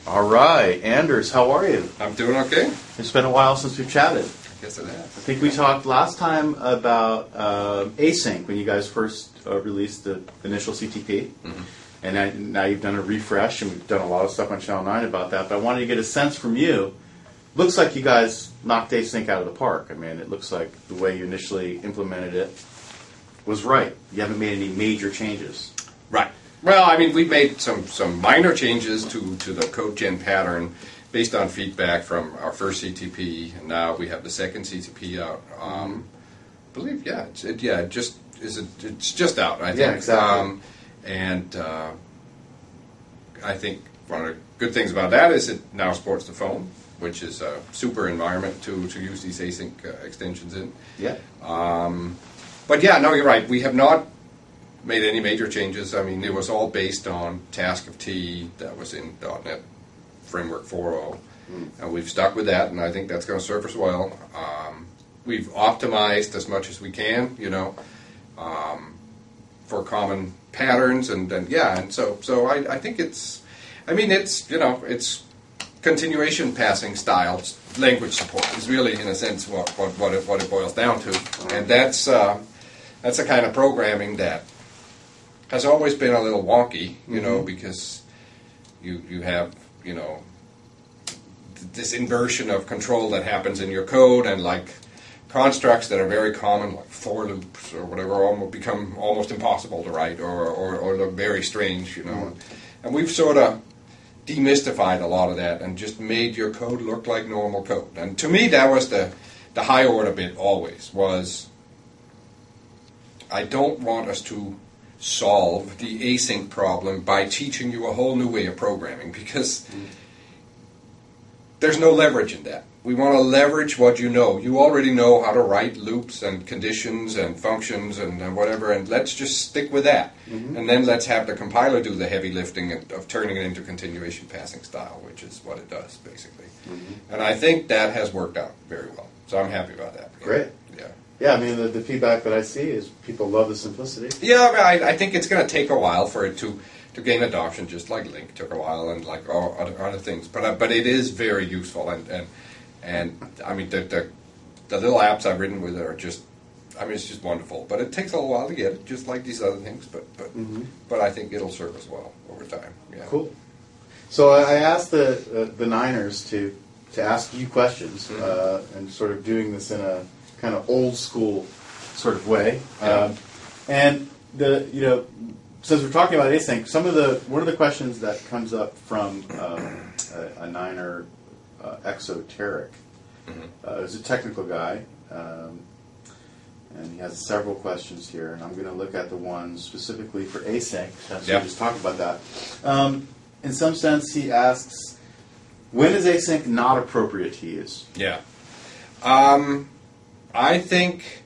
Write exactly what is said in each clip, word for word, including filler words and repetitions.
All right, Anders, how are you? I'm doing okay. It's been a while since we've chatted. I guess it has. I think we talked last time about uh, async when you guys first uh, released the initial C T P. Mm-hmm. And now, now you've done a refresh, and we've done a lot of stuff on Channel nine about that. But I wanted to get a sense from you. Looks like you guys knocked async out of the park. I mean, it looks like the way you initially implemented it was right. You haven't made any major changes. Right. Well, I mean, we've made some, some minor changes to, to the code gen pattern based on feedback from our first C T P, and now we have the second C T P out. Um, I believe, yeah, it's, it, yeah, it just is it, it's just out. I think. Yeah, exactly. Um, and uh, I think one of the good things about that is it now supports the phone, which is a super environment to, to use these async uh, extensions in. Yeah. Um, but yeah, no, you're right. We have not made any major changes. I mean, it was all based on Task of T that was in .NET Framework four point oh, mm. and we've stuck with that, and I think that's going to serve us well. Um, we've optimized as much as we can, you know, um, for common patterns, and, and yeah, and so so I, I think it's, I mean, it's, you know, it's continuation passing style language support is really, in a sense, what what what it, what it boils down to, and that's uh, that's a kind of programming that has always been a little wonky, you mm-hmm. know, because you you have, you know, th- this inversion of control that happens in your code, and like constructs that are very common, like for loops or whatever, almost become almost impossible to write, or or, or look very strange, you know. Mm-hmm. And we've sort of demystified a lot of that and just made your code look like normal code. And to me, that was the the high order bit always, was I don't want us to solve the async problem by teaching you a whole new way of programming, because mm. there's no leverage in that. We want to leverage what you know. You already know how to write loops and conditions and functions and, and whatever, and let's just stick with that. Mm-hmm. And then let's have the compiler do the heavy lifting of, of turning it into continuation passing style, which is what it does, basically. Mm-hmm. And I think that has worked out very well. So I'm happy about that. Great. Yeah. Yeah, I mean, the, the feedback that I see is people love the simplicity. Yeah, I, I think it's going to take a while for it to, to gain adoption, just like Link took a while, and like all other, other things. But uh, but it is very useful, and and, and I mean, the, the the little apps I've written with it are just, I mean, it's just wonderful. But it takes a little while to get it, just like these other things. But but mm-hmm. but I think it'll serve us well over time. Yeah. Cool. So I asked the uh, the Niners to to ask you questions, mm-hmm. uh, and sort of doing this in a kind of old school sort of way. Yeah. Um, and the you know, since we're talking about async, some of the one of the questions that comes up from um, a, a Niner uh, exoteric mm-hmm. uh, is a technical guy, um, and he has several questions here, and I'm going to look at the ones specifically for async, since yep. we just talked about that. Um, in some sense, he asks, when is async not appropriate to use? Yeah. Um, I think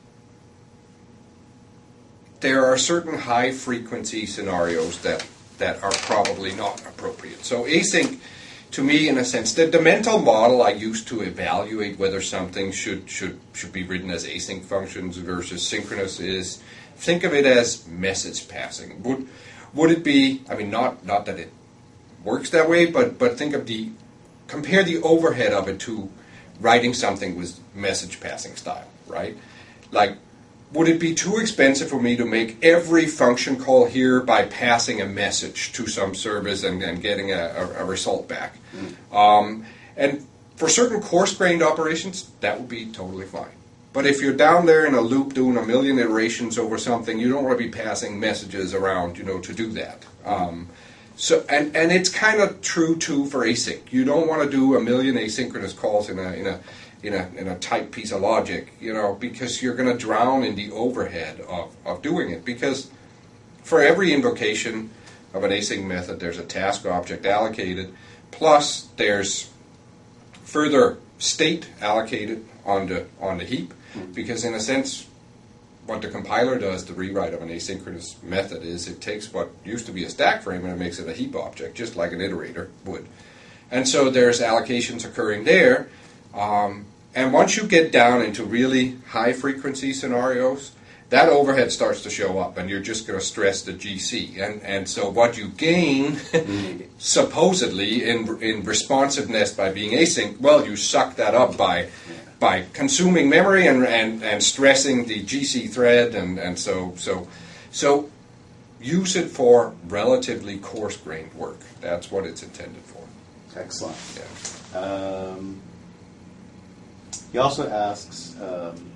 there are certain high-frequency scenarios that, that are probably not appropriate. So async, to me, in a sense, the, the mental model I used to evaluate whether something should, should, should be written as async functions versus synchronous is, think of it as message passing. Would would it be, I mean, not, not that it works that way, but, but think of the, compare the overhead of it to writing something with message passing style, right? Like, would it be too expensive for me to make every function call here by passing a message to some service and, and getting a, a, a result back? Mm. Um, and for certain coarse-grained operations, that would be totally fine. But if you're down there in a loop doing a million iterations over something, you don't want to be passing messages around, you know, to do that. Um, so, and, and it's kind of true, too, for async. You don't want to do a million asynchronous calls in a in a in a in a tight piece of logic, you know, because you're going to drown in the overhead of, of doing it. Because for every invocation of an async method, there's a task object allocated, plus there's further state allocated on the on the heap. Mm-hmm. Because in a sense, what the compiler does, the rewrite of an asynchronous method, is it takes what used to be a stack frame and it makes it a heap object, just like an iterator would. And so there's allocations occurring there. Um, and once you get down into really high-frequency scenarios, that overhead starts to show up, and you're just going to stress the G C. And and so what you gain, mm. supposedly, in in responsiveness by being async, well, you suck that up by yeah. by consuming memory and, and, and stressing the G C thread, and, and so so so use it for relatively coarse-grained work. That's what it's intended for. Excellent. Yeah. Um, he also asks. Um,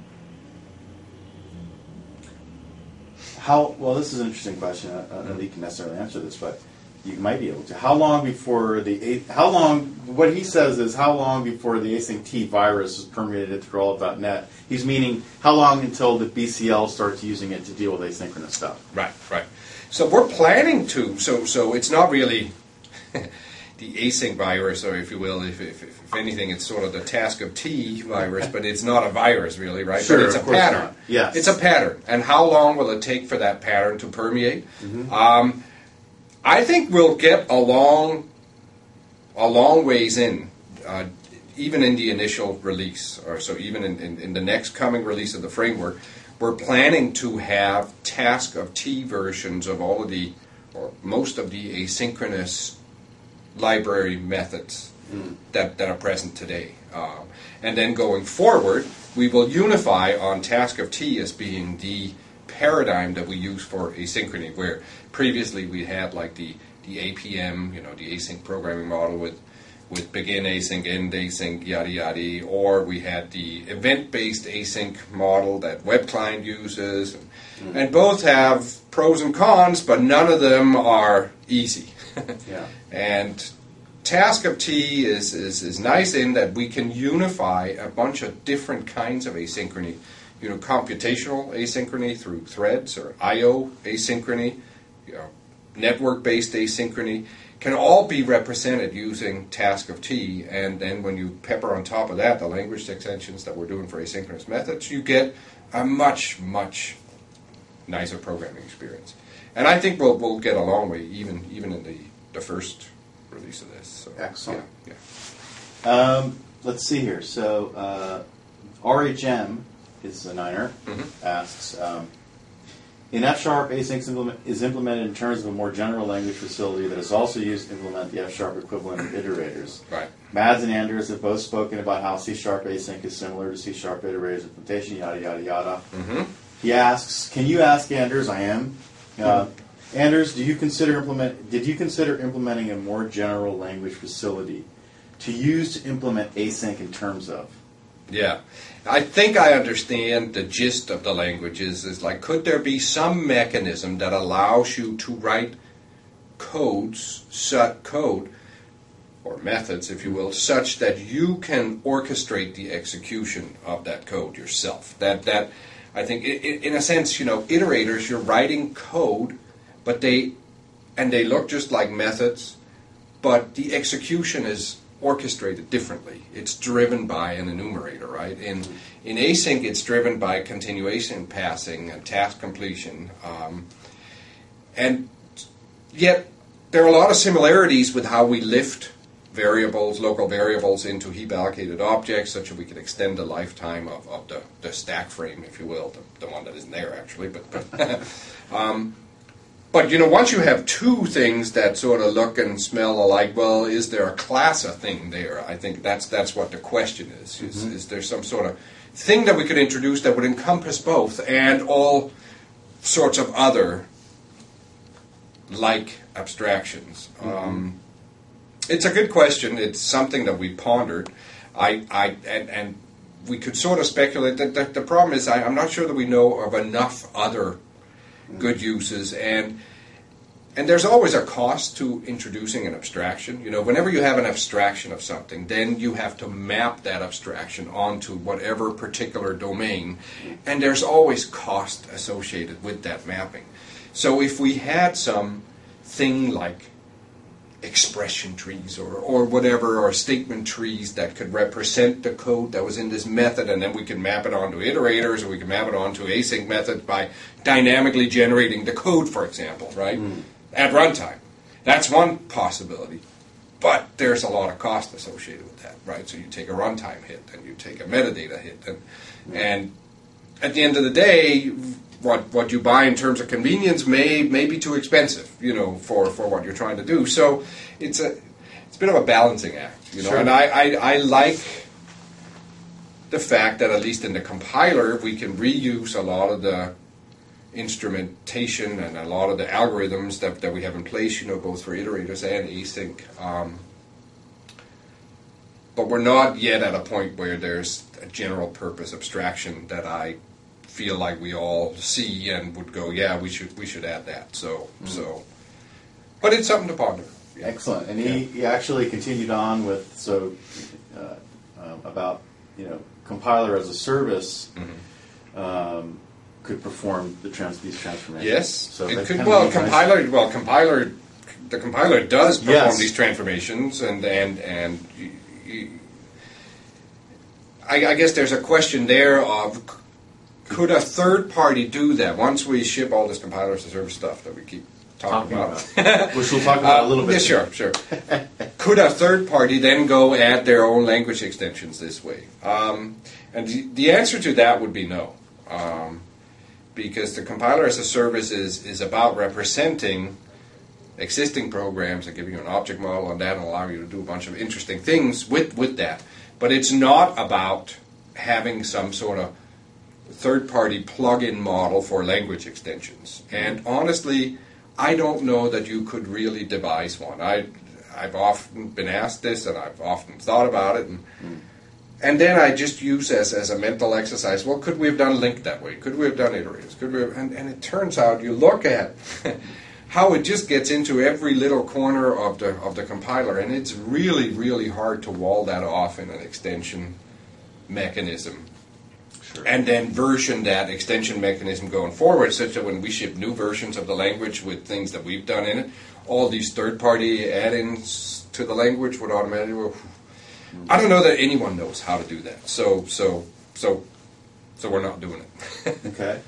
How well? This is an interesting question. I don't know if you can necessarily answer this, but you might be able to. How long before the how long? What he says is how long before the async T virus is permeated through all of dot net? He's meaning how long until the B C L starts using it to deal with asynchronous stuff. Right, right. So we're planning to. So so it's not really the async virus, or if you will, if, if, if anything, it's sort of the task of T virus, but it's not a virus really, right? Sure, but it's a of course pattern. not. Yes. It's a pattern. And how long will it take for that pattern to permeate? Mm-hmm. Um, I think we'll get a long, a long ways in, uh, even in the initial release, or so even in, in, in the next coming release of the framework, we're planning to have task of T versions of all of the, or most of the asynchronous library methods mm. that, that are present today. Um, and then going forward, we will unify on task of T as being the paradigm that we use for asynchrony, where previously we had like the, the A P M, you know, the async programming model with, with begin async, end async, yada yada, or we had the event-based async model that web client uses. And, mm. and both have pros and cons, but none of them are easy. Yeah. And task of T is, is, is nice in that we can unify a bunch of different kinds of asynchrony. You know, computational asynchrony through threads, or I O asynchrony, you know, network-based asynchrony, can all be represented using task of T. And then when you pepper on top of that the language extensions that we're doing for asynchronous methods, you get a much, much nicer programming experience. And I think we'll we'll get a long way, even even in the, the first release of this. So, excellent. Yeah, yeah. Um, let's see here. So uh, R H M is a niner. Mm-hmm. Asks um, in F sharp, async implement, is implemented in terms of a more general language facility that is also used to implement the F sharp equivalent of iterators. Right. Mads and Anders have both spoken about how C sharp async is similar to C sharp iterators implementation. Yada yada yada. Mm-hmm. He asks, can you ask Anders? I am. Uh, Anders, do you consider implement? Did you consider implementing a more general language facility to use to implement async in terms of? Yeah, I think I understand the gist of the languages. Is like, could there be some mechanism that allows you to write codes, set code, or methods, if you will, such that you can orchestrate the execution of that code yourself? That that I think, in a sense, you know, iterators, you're writing code. But they, and they look just like methods, but the execution is orchestrated differently. It's driven by an enumerator, right? In in async, it's driven by continuation passing and task completion. Um, and yet, there are a lot of similarities with how we lift variables, local variables, into heap allocated objects, such that we can extend the lifetime of, of the, the stack frame, if you will, the, the one that isn't there, actually. But, but um, But, you know, once you have two things that sort of look and smell alike, well, is there a class of thing there? I think that's that's what the question is. Is, mm-hmm. is there some sort of thing that we could introduce that would encompass both and all sorts of other like abstractions? Mm-hmm. Um, it's a good question. It's something that we pondered. I, I and, and we could sort of speculate. That the, the problem is I, I'm not sure that we know of enough other good uses, and and there's always a cost to introducing an abstraction. You know, whenever you have an abstraction of something, then you have to map that abstraction onto whatever particular domain, and there's always cost associated with that mapping. So if we had some thing like expression trees or, or whatever, or statement trees that could represent the code that was in this method, and then we can map it onto iterators, or we can map it onto async methods by dynamically generating the code, for example, right? Mm. At runtime. That's one possibility. But there's a lot of cost associated with that, right? So you take a runtime hit, and you take a metadata hit, and, mm. and at the end of the day, what what you buy in terms of convenience may may be too expensive, you know, for, for what you're trying to do. So it's a it's a bit of a balancing act, you know. Sure. And I, I, I like the fact that at least in the compiler we can reuse a lot of the instrumentation and a lot of the algorithms that, that we have in place, you know, both for iterators and async. Um, but we're not yet at a point where there's a general purpose abstraction that I feel like we all see and would go, yeah, we should we should add that. So mm. so, but it's something to ponder. Yeah. Excellent. And he, he actually continued on with so uh, um, about you know compiler as a service. Mm-hmm. Um, could perform the trans these transformations. Yes, so it could. Well, compiler. Nice. Well, compiler. The compiler does perform yes. these transformations, and and and. You, you, I, I guess there's a question there of could a third party do that once we ship all this compiler as a service stuff that we keep talking, talking about, about. Which we'll talk about uh, a little bit. Yeah, sure, sure. Could a third party then go add their own language extensions this way? Um, and the, the answer to that would be no. Um, Because the compiler as a service is, is about representing existing programs and giving you an object model on that and allowing you to do a bunch of interesting things with, with that. But it's not about having some sort of third-party plug-in model for language extensions. And honestly, I don't know that you could really devise one. I, I've often been asked this, and I've often thought about it, and mm. And then I just use as, as a mental exercise, well, could we have done link that way? Could we have done iterators? Could we have, and, and it turns out you look at how it just gets into every little corner of the of the compiler, and it's really, really hard to wall that off in an extension mechanism. Sure. And then version that extension mechanism going forward, such that when we ship new versions of the language with things that we've done in it, all these third-party add-ins to the language would automatically... Well, I don't know that anyone knows how to do that, so so so so we're not doing it. Okay.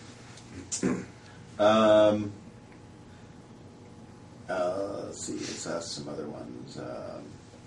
Um, uh, let's see. Let's ask some other ones. Um,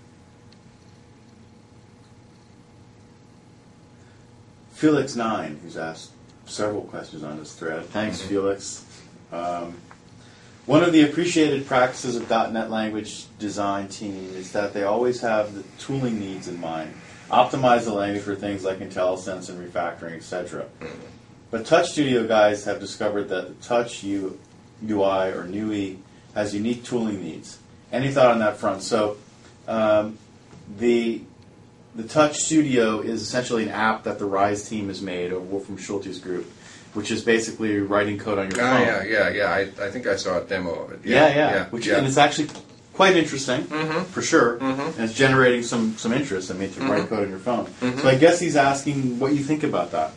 Felix Nine, who's asked several questions on this thread. Thanks, mm-hmm. Felix. Um, One of the appreciated practices of .NET language design team is that they always have the tooling needs in mind. Optimize the language for things like IntelliSense and refactoring, et cetera. But Touch Studio guys have discovered that the Touch U, U I or N U I has unique tooling needs. Any thought on that front? So um, the the Touch Studio is essentially an app that the Rise team has made, or Wolfram Schulte's group, which is basically writing code on your oh, phone. Oh, yeah, yeah, yeah. I, I think I saw a demo of it. Yeah, yeah. yeah. yeah. Which, yeah. And it's actually quite interesting, mm-hmm. for sure. Mm-hmm. And it's generating some, some interest, I mean, to mm-hmm. write code on your phone. Mm-hmm. So I guess he's asking what you think about that.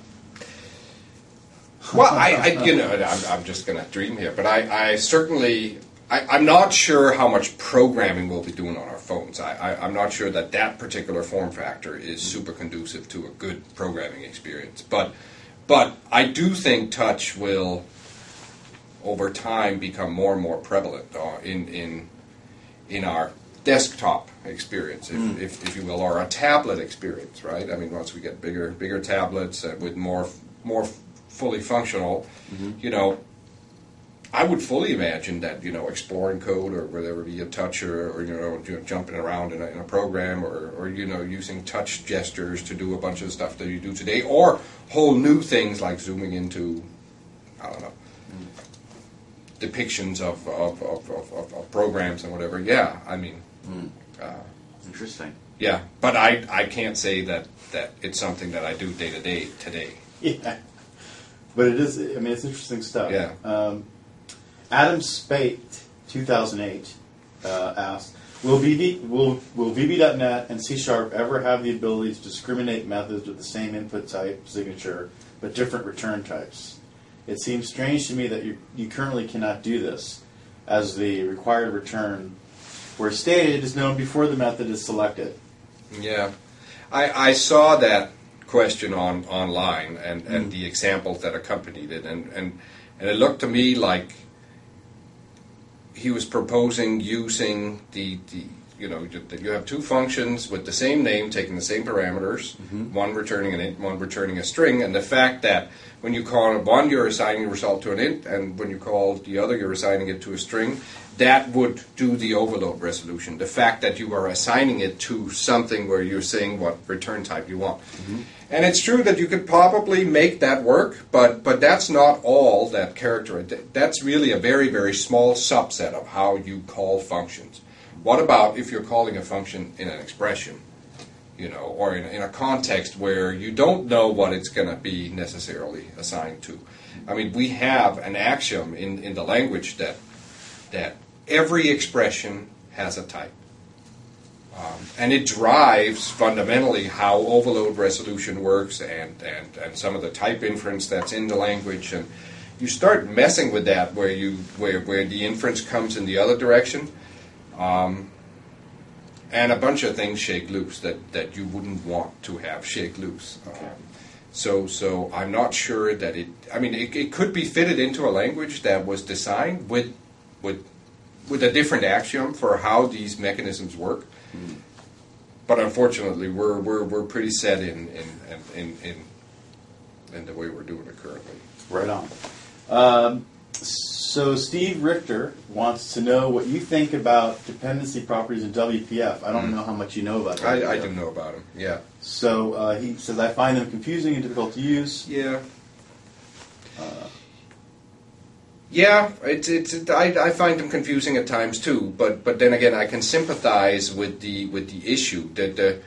Well, I, I you know, I'm, I'm just going to dream here, but I, I certainly... I, I'm not sure how much programming we'll be doing on our phones. I, I, I'm not sure that that particular form factor is super conducive to a good programming experience. But... But I do think touch will, over time, become more and more prevalent uh, in in in our desktop experience, if, mm. if, if you will, or a tablet experience, right? I mean, once we get bigger bigger tablets uh, with more more fully functional, mm-hmm. you know, I would fully imagine that, you know, exploring code or whatever via touch or, or you know, jumping around in a, in a program or, or, you know, using touch gestures to do a bunch of stuff that you do today, or whole new things like zooming into, I don't know, mm. depictions of of, of, of, of programs and whatever. Yeah, I mean. Mm. Uh, Interesting. Yeah, but I, I can't say that, that it's something that I do day to day today. Yeah. But it is, I mean, it's interesting stuff. Yeah. Um, Adam Spate, two thousand eight, uh, asked, will, V B, will, will V B dot net and C Sharp ever have the ability to discriminate methods with the same input type signature but different return types? It seems strange to me that you, you currently cannot do this, as the required return, where stated, is known before the method is selected. Yeah. I, I saw that question on online and, and mm. the examples that accompanied it, and, and, and it looked to me like he was proposing using the, the you know, that you have two functions with the same name, taking the same parameters, mm-hmm. one returning an int, one returning a string, and the fact that when you call one, you're assigning the result to an int, and when you call the other, you're assigning it to a string, that would do the overload resolution. The fact that you are assigning it to something where you're saying what return type you want. Mm-hmm. And it's true that you could probably make that work, but, but that's not all that character. That's really a very, very small subset of how you call functions. What about if you're calling a function in an expression, you know, or in, in a context where you don't know what it's going to be necessarily assigned to? I mean, we have an axiom in, in the language that that every expression has a type. Um, and it drives fundamentally how overload resolution works and, and, and some of the type inference that's in the language. And you start messing with that where you where, where the inference comes in the other direction. Um, and a bunch of things shake loose that, that you wouldn't want to have shake loose. Um, so so I'm not sure that it, I mean, it, it could be fitted into a language that was designed with with with a different axiom for how these mechanisms work. Mm. But unfortunately, we're we're we're pretty set in in, in in in the way we're doing it currently. Right on. Um, so Steve Richter wants to know what you think about dependency properties in W P F. I don't mm. know how much you know about that. I, I do know about them. Yeah. So uh, he says I find them confusing and difficult to use. Yeah. Uh, Yeah, it's it's. It, I, I find them confusing at times too. But but then again, I can sympathize with the with the issue that the.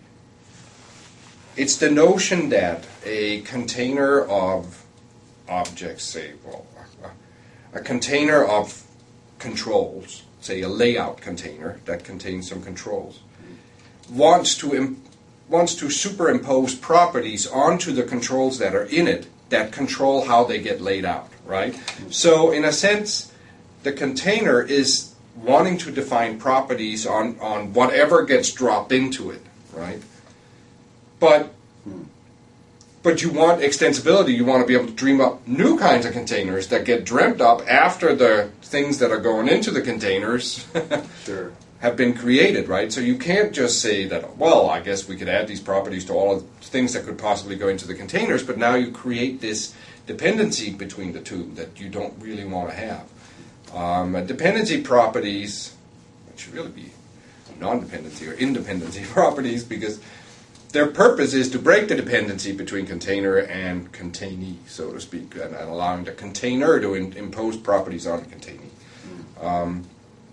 It's the notion that a container of objects, say, well, a, a container of controls, say a layout container that contains some controls, wants to imp, wants to superimpose properties onto the controls that are in it that control how they get laid out. Right? So, in a sense, the container is wanting to define properties on, on whatever gets dropped into it, right? But but you want extensibility. You want to be able to dream up new kinds of containers that get dreamt up after the things that are going into the containers sure. have been created, right? So you can't just say that, well, I guess we could add these properties to all of the things that could possibly go into the containers, but now you create this dependency between the two that you don't really want to have. Um, dependency properties, it should really be non-dependency or independency properties, because their purpose is to break the dependency between container and containee, so to speak, and, and allowing the container to in, impose properties on the containee. Um,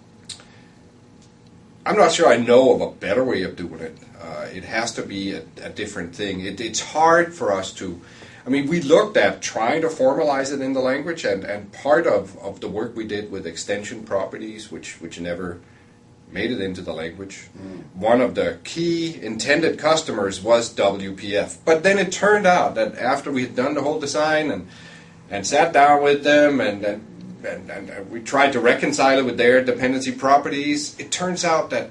I'm not sure I know of a better way of doing it. Uh, it has to be a, a different thing. It, it's hard for us to... I mean, we looked at trying to formalize it in the language, and, and part of, of the work we did with extension properties, which, which never made it into the language, mm. one of the key intended customers was W P F. But then it turned out that after we had done the whole design and, and sat down with them and, and, and, and we tried to reconcile it with their dependency properties, it turns out that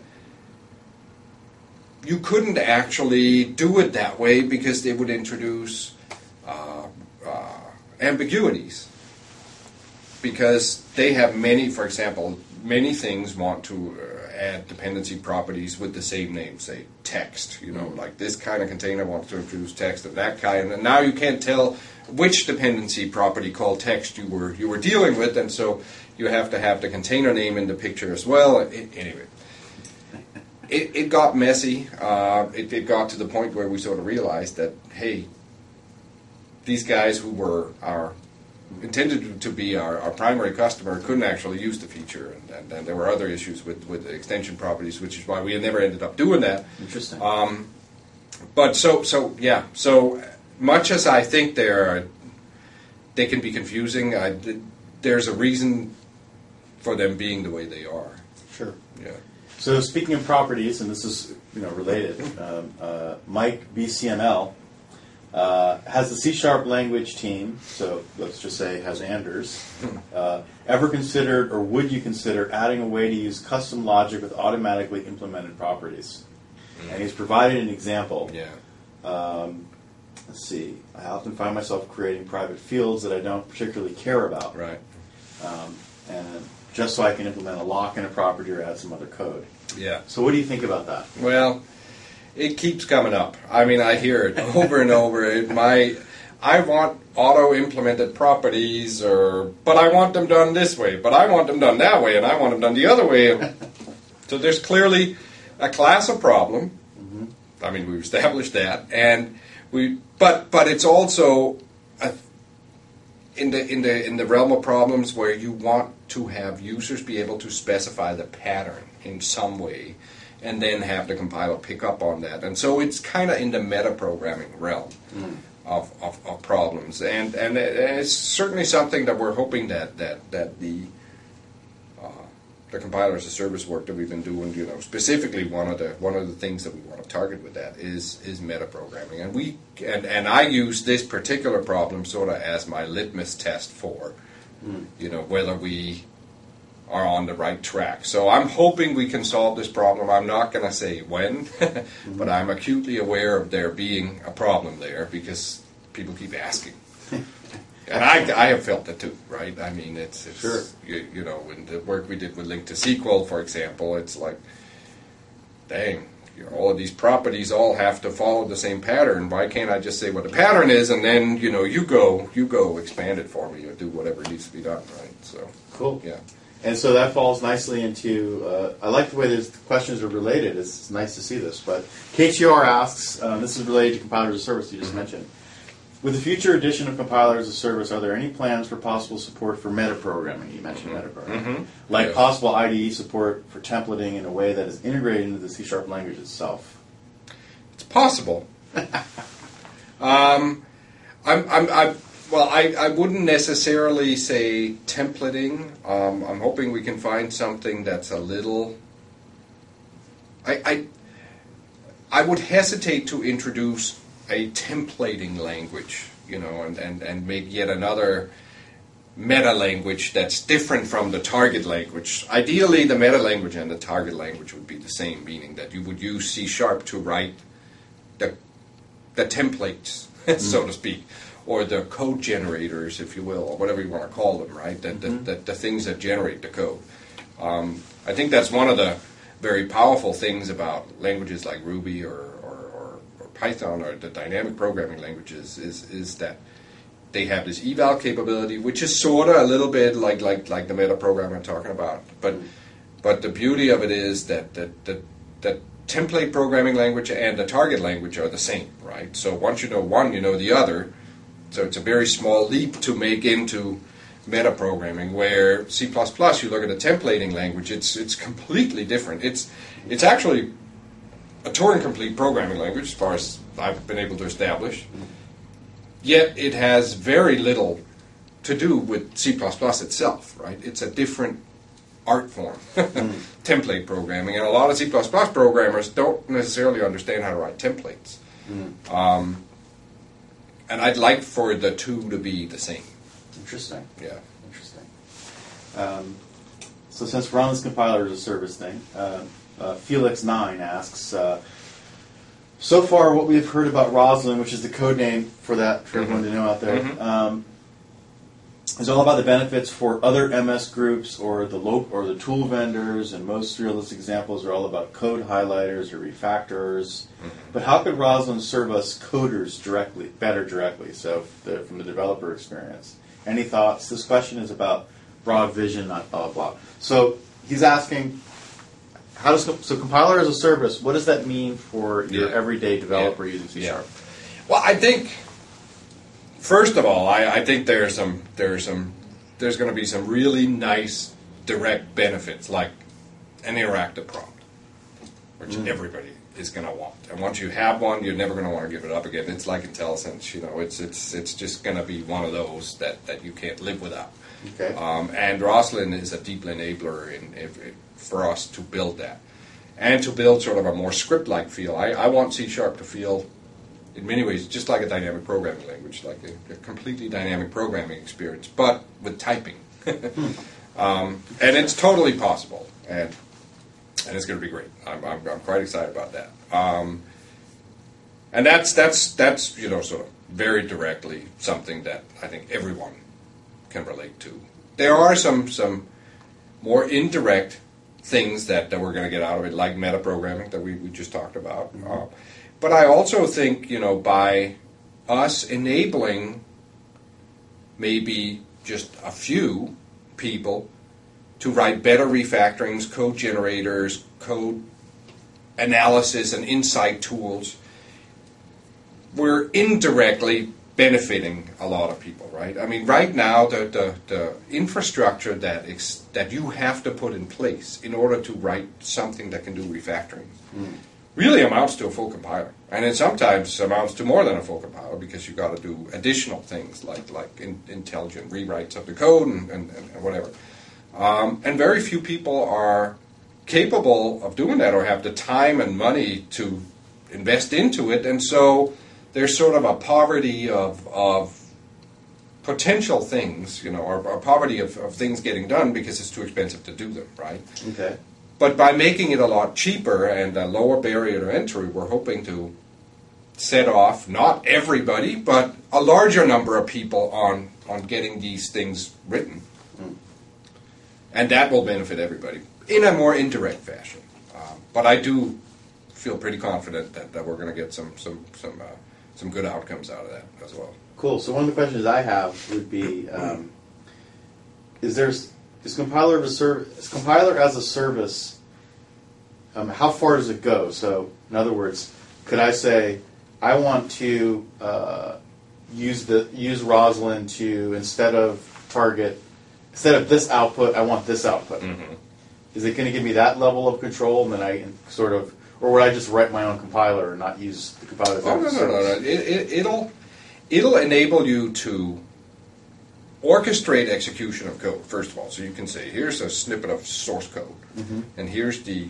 you couldn't actually do it that way because they would introduce Uh, uh, ambiguities, because they have many, for example, many things want to uh, add dependency properties with the same name, say text, you know, mm-hmm. like this kind of container wants to introduce text of that kind, and now you can't tell which dependency property called text you were you were dealing with, and so you have to have the container name in the picture as well. It, anyway, it, it got messy. Uh, it, it got to the point where we sort of realized that, hey, these guys who were our intended to be our, our primary customer couldn't actually use the feature, and, and, and there were other issues with, with the extension properties, which is why we never ended up doing that. Interesting. Um, but so so yeah, so much as I think they're they can be confusing, I, there's a reason for them being the way they are. Sure. Yeah. So speaking of properties, and this is you know related, um, uh, Mike B C M L. Uh, has the C Sharp language team, so let's just say has Anders, uh, ever considered or would you consider adding a way to use custom logic with automatically implemented properties? Mm. And he's provided an example. Yeah. Um, let's see. I often find myself creating private fields that I don't particularly care about. Right. Um, and just so I can implement a lock in a property or add some other code. Yeah. So what do you think about that? Well, it keeps coming up. I mean, I hear it over and over. It, my, I want auto-implemented properties, or but I want them done this way, but I want them done that way, and I want them done the other way. So there's clearly a class of problem. Mm-hmm. I mean, we've established that, and we. But but it's also a, in the in the in the realm of problems where you want to have users be able to specify the pattern in some way, and then have the compiler pick up on that. And so it's kind of in the meta-programming realm mm. of, of, of problems. And and it's certainly something that we're hoping that that, that the uh, the compiler as a service work that we've been doing, you know, specifically one of the one of the things that we want to target with that is is meta-programming. And we and, and I use this particular problem sort of as my litmus test for, mm. you know, whether we are on the right track. So I'm hoping we can solve this problem. I'm not going to say when, mm-hmm. but I'm acutely aware of there being a problem there because people keep asking. And I, I have felt it too, right? I mean, it's, it's sure. you, you know, in the work we did with Link to S Q L, for example, it's like, dang, you know, all of these properties all have to follow the same pattern. Why can't I just say what the pattern is, and then, you know, you go, you go expand it for me or do whatever needs to be done, right? So cool. Yeah. And so that falls nicely into, uh, I like the way these questions are related. It's, it's nice to see this. But K T R asks, um, this is related to compiler as a service you just mentioned. With the future addition of compiler as a service, are there any plans for possible support for metaprogramming? You mentioned mm-hmm. metaprogramming. Mm-hmm. Like yes. possible I D E support for templating in a way that is integrated into the C Sharp language itself. It's possible. um, I'm, I'm, I'm Well, I, I wouldn't necessarily say templating. Um, I'm hoping we can find something that's a little... I, I I would hesitate to introduce a templating language, you know, and, and, and maybe yet another meta language that's different from the target language. Ideally, the meta language and the target language would be the same, meaning that you would use C Sharp to write the, the templates, mm. so to speak, or the code generators, if you will, or whatever you want to call them, right? The, mm-hmm. the, the, the things that generate the code. Um, I think that's one of the very powerful things about languages like Ruby or, or, or, or Python or the dynamic programming languages is, is that they have this eval capability, which is sort of a little bit like like, like the meta program I'm talking about. But mm-hmm. but the beauty of it is that that that that template programming language and the target language are the same, right? So once you know one, you know the other. So it's a very small leap to make into metaprogramming, where C plus plus, you look at a templating language, it's it's completely different. It's it's actually a Turing-complete programming language, as far as I've been able to establish. Yet it has very little to do with C plus plus itself, right? It's a different art form, mm. template programming. And a lot of C plus plus programmers don't necessarily understand how to write templates. Mm. Um, And I'd like for the two to be the same. Interesting. Yeah. Interesting. Um, so since we're on this compiler as a service thing, uh, uh, Felix nine asks, uh, so far what we've heard about Roslyn, which is the code name for that, for mm-hmm. everyone to know out there, mm-hmm. um, is all about the benefits for other M S groups or the lo- or the tool vendors, and most realistic examples are all about code highlighters or refactorers. Mm-hmm. But how could Roslyn serve us coders directly, better directly? So the, from the developer experience, any thoughts? This question is about broad vision, not blah blah blah. So he's asking, how does so compiler as a service? What does that mean for your yeah. everyday developer yeah. using C Sharp? Yeah. Well, I think. First of all, I, I think there's some there's some there's going to be some really nice direct benefits, like an interactive prompt, which mm. everybody is going to want. And once you have one, you're never going to want to give it up again. It's like IntelliSense, you know. It's it's it's just going to be one of those that, that you can't live without. Okay. Um, and Roslyn is a deep enabler in, in, in, for us to build that, and to build sort of a more script-like feel. I, I want C Sharp to feel, in many ways, just like a dynamic programming language, like a, a completely dynamic programming experience, but with typing. um, and it's totally possible, and and it's going to be great. I'm, I'm, I'm quite excited about that. Um, and that's that's that's you know sort of very directly something that I think everyone can relate to. There are some some more indirect things that, that we're going to get out of it, like metaprogramming that we, we just talked about. Mm-hmm. Uh, but I also think, you know, by us enabling maybe just a few people to write better refactorings, code generators, code analysis, and insight tools, we're indirectly benefiting a lot of people, right? I mean, right now, the, the, the infrastructure that ex, that you have to put in place in order to write something that can do refactoring mm. really amounts to a full compiler. And it sometimes amounts to more than a full compiler because you've got to do additional things like like in, intelligent rewrites of the code and, and, and whatever. Um, and very few people are capable of doing that or have the time and money to invest into it. And so there's sort of a poverty of, of potential things, you know, or, or poverty of, of things getting done because it's too expensive to do them, right? Okay. But by making it a lot cheaper and a lower barrier to entry, we're hoping to set off, not everybody, but a larger number of people on, on getting these things written. Mm. And that will benefit everybody in a more indirect fashion. Um, but I do feel pretty confident that, that we're going to get some some some uh, some good outcomes out of that as well. Cool. So one of the questions I have would be: um, Is there is compiler as a service? Is compiler as a service? Um, how far does it go? So, in other words, could I say I want to uh, use the use Roslyn to instead of target instead of this output, I want this output. Mm-hmm. Is it going to give me that level of control, and then I can sort of, or would I just write my own compiler and not use the compiler? Oh no, no, no, no! It, it, it'll it'll enable you to orchestrate execution of code first of all. So you can say, here's a snippet of source code, mm-hmm. and here's the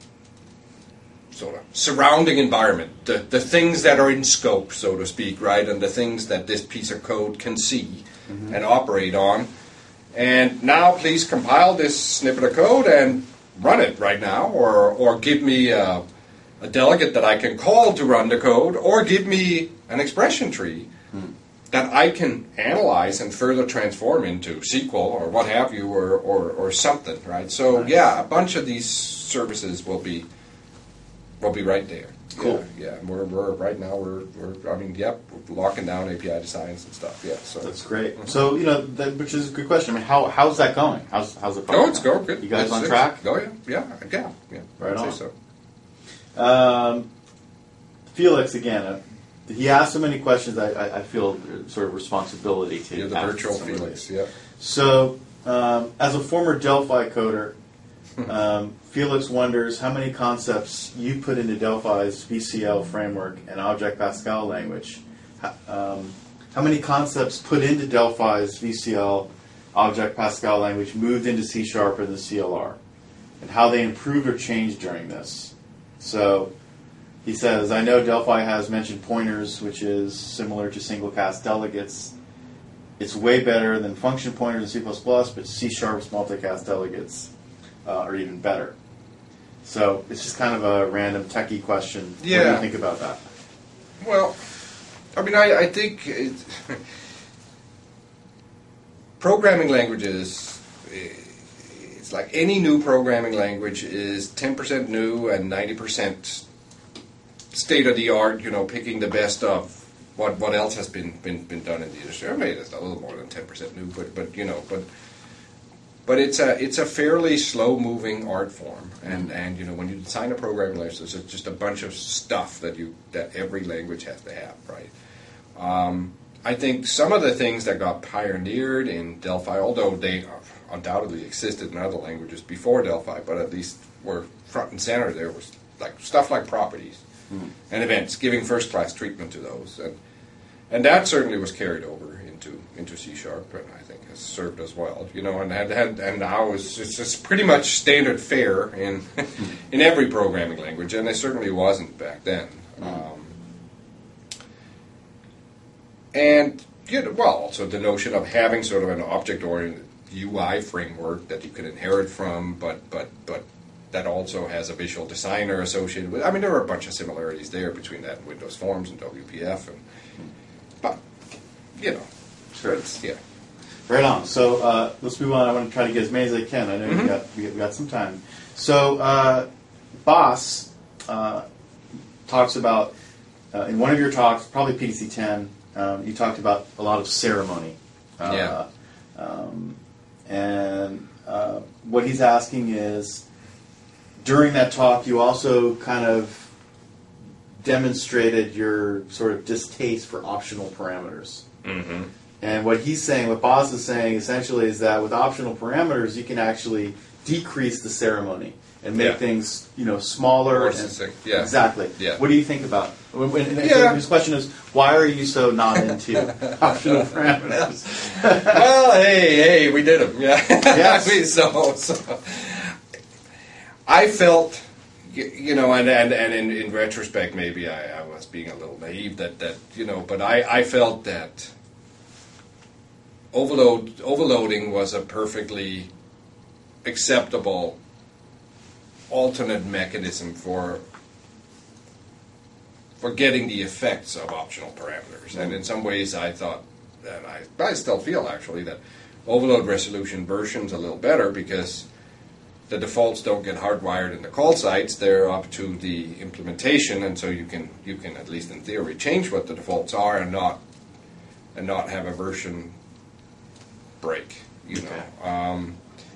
sort of surrounding environment, the the things that are in scope, so to speak, right, and the things that this piece of code can see mm-hmm. and operate on. And now please compile this snippet of code and run it right now, or or give me a, a delegate that I can call to run the code, or give me an expression tree hmm. that I can analyze and further transform into S Q L or what have you, or, or, or something, right? So nice. Yeah, a bunch of these services will be will be right there. Cool. Yeah, yeah. We're, we're right now we're, we're I mean, yep, we're locking down A P I designs and stuff. Yeah, so that's great. Mm-hmm. So you know, that, which is a good question. I mean, how how's that going? How's how's it? Oh, it's going good. You guys it's, on track? Oh yeah, yeah, yeah, yeah. Right I'd on. Say so. Um, Felix again. Uh, he asked so many questions. I, I, I feel sort of responsibility to. You're the virtual Felix. Yeah. So, um, as a former Delphi coder. Um, Felix wonders how many concepts you put into Delphi's V C L framework and Object Pascal language. Um, how many concepts put into Delphi's V C L, Object Pascal language moved into C Sharp and the C L R, and how they improved or changed during this. So he says, I know Delphi has mentioned pointers, which is similar to single cast delegates. It's way better than function pointers in C plus plus, but C Sharp's multicast delegates Uh, or even better. So it's just kind of a random techie question. Yeah. What do you think about that? Well, I mean, I, I think it, programming languages, it's like any new programming language is ten percent new and ninety percent state-of-the-art, you know, picking the best of what, what else has been, been, been done in the industry. I mean, it's a little more than ten percent new, but, but you know, but... But it's a it's a fairly slow-moving art form, and, and you know when you design a programming language, there's just a bunch of stuff that you that every language has to have, right? Um, I think some of the things that got pioneered in Delphi, although they undoubtedly existed in other languages before Delphi, but at least were front and center. There was like stuff like properties mm. and events, giving first-class treatment to those, and and that certainly was carried over into into C Sharp, and I think has served us well. You know, and and and, and now it's it's just pretty much standard fare in in every programming language, and it certainly wasn't back then. Um, and you know, well, also the notion of having sort of an object-oriented U I framework that you can inherit from, but but but that also has a visual designer associated with. I mean, there are a bunch of similarities there between that and Windows Forms and W P F, and but you know. Sure. It's, yeah. Right on. So uh, let's move on. I want to try to get as many as I can. I know mm-hmm. we got we got some time. So, uh, Boss uh, talks about, uh, in one of your talks, probably P D C ten, um, you talked about a lot of ceremony. Uh, Yeah. Um, and uh, what he's asking is, during that talk, you also kind of demonstrated your sort of distaste for optional parameters. Mm-hmm. And what he's saying, what Boz is saying, essentially, is that with optional parameters, you can actually decrease the ceremony and make Yeah. things, you know, smaller. More And, succinct, yeah. Exactly. Yeah. What do you think about? And and Yeah. his question is, why are you so not into optional parameters? Well, hey, hey, we did them. Yeah. Yes. I mean, so, so I felt, you, you know, and and, and in, in retrospect, maybe I, I was being a little naive that, that you know, but I, I felt that overload overloading was a perfectly acceptable alternate mechanism for for getting the effects of optional parameters. And in some ways I thought, and I, I still feel actually, that overload resolution version's a little better because the defaults don't get hardwired in the call sites, they're up to the implementation, and so you can you can at least in theory change what the defaults are and not and not have a version break, you know. Okay. Um,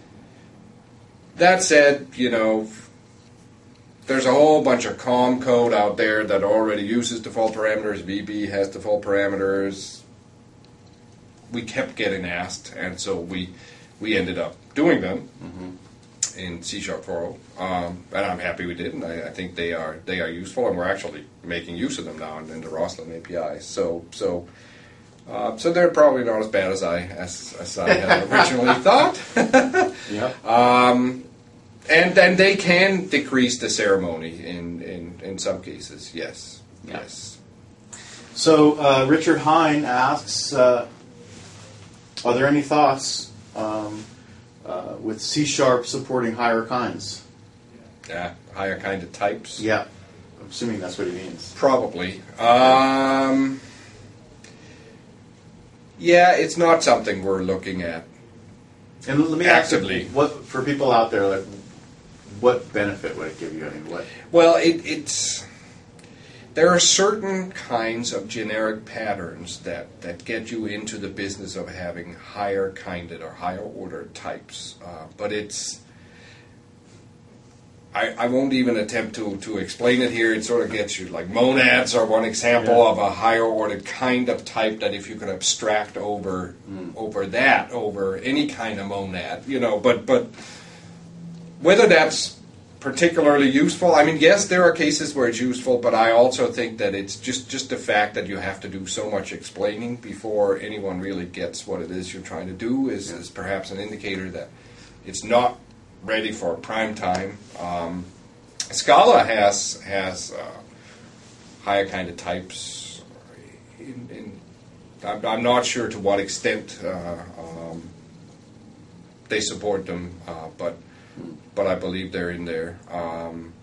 that said, you know, there's a whole bunch of COM code out there that already uses default parameters. V B has default parameters. We kept getting asked, and so we we ended up doing them mm-hmm. in C Sharp four oh, um, and I'm happy we did. And I, I think they are they are useful, and we're actually making use of them now in, in the Roslyn A P I. So so uh, so they're probably not as bad as I as, as I had originally thought. Yeah. Um, and then they can decrease the ceremony in, in, in some cases, yes. Yeah. Yes. So uh, Richard Hine asks, uh, are there any thoughts um, uh, with C Sharp supporting higher kinds? Yeah, higher kind of types. Yeah, I'm assuming that's what he means. Probably. Um, yeah, it's not something we're looking at. And let me Actively. ask you, what for people out there, like, what benefit would it give you? I mean, what? Well, it, it's there are certain kinds of generic patterns that, that get you into the business of having higher kinded or higher ordered types, uh, but it's I, I won't even attempt to, to explain it here. It sort of gets you, like monads are one example Yeah. of a higher ordered kind of type that if you could abstract over Mm. over that, over any kind of monad, you know, but but whether that's particularly useful, I mean, yes, there are cases where it's useful, but I also think that it's just, just the fact that you have to do so much explaining before anyone really gets what it is you're trying to do is, Yeah. is perhaps an indicator that it's not ready for prime time. Um, Scala has has uh, higher kind of types. In, in, I'm, I'm not sure to what extent uh, um, they support them, uh, but but I believe they're in there. Um,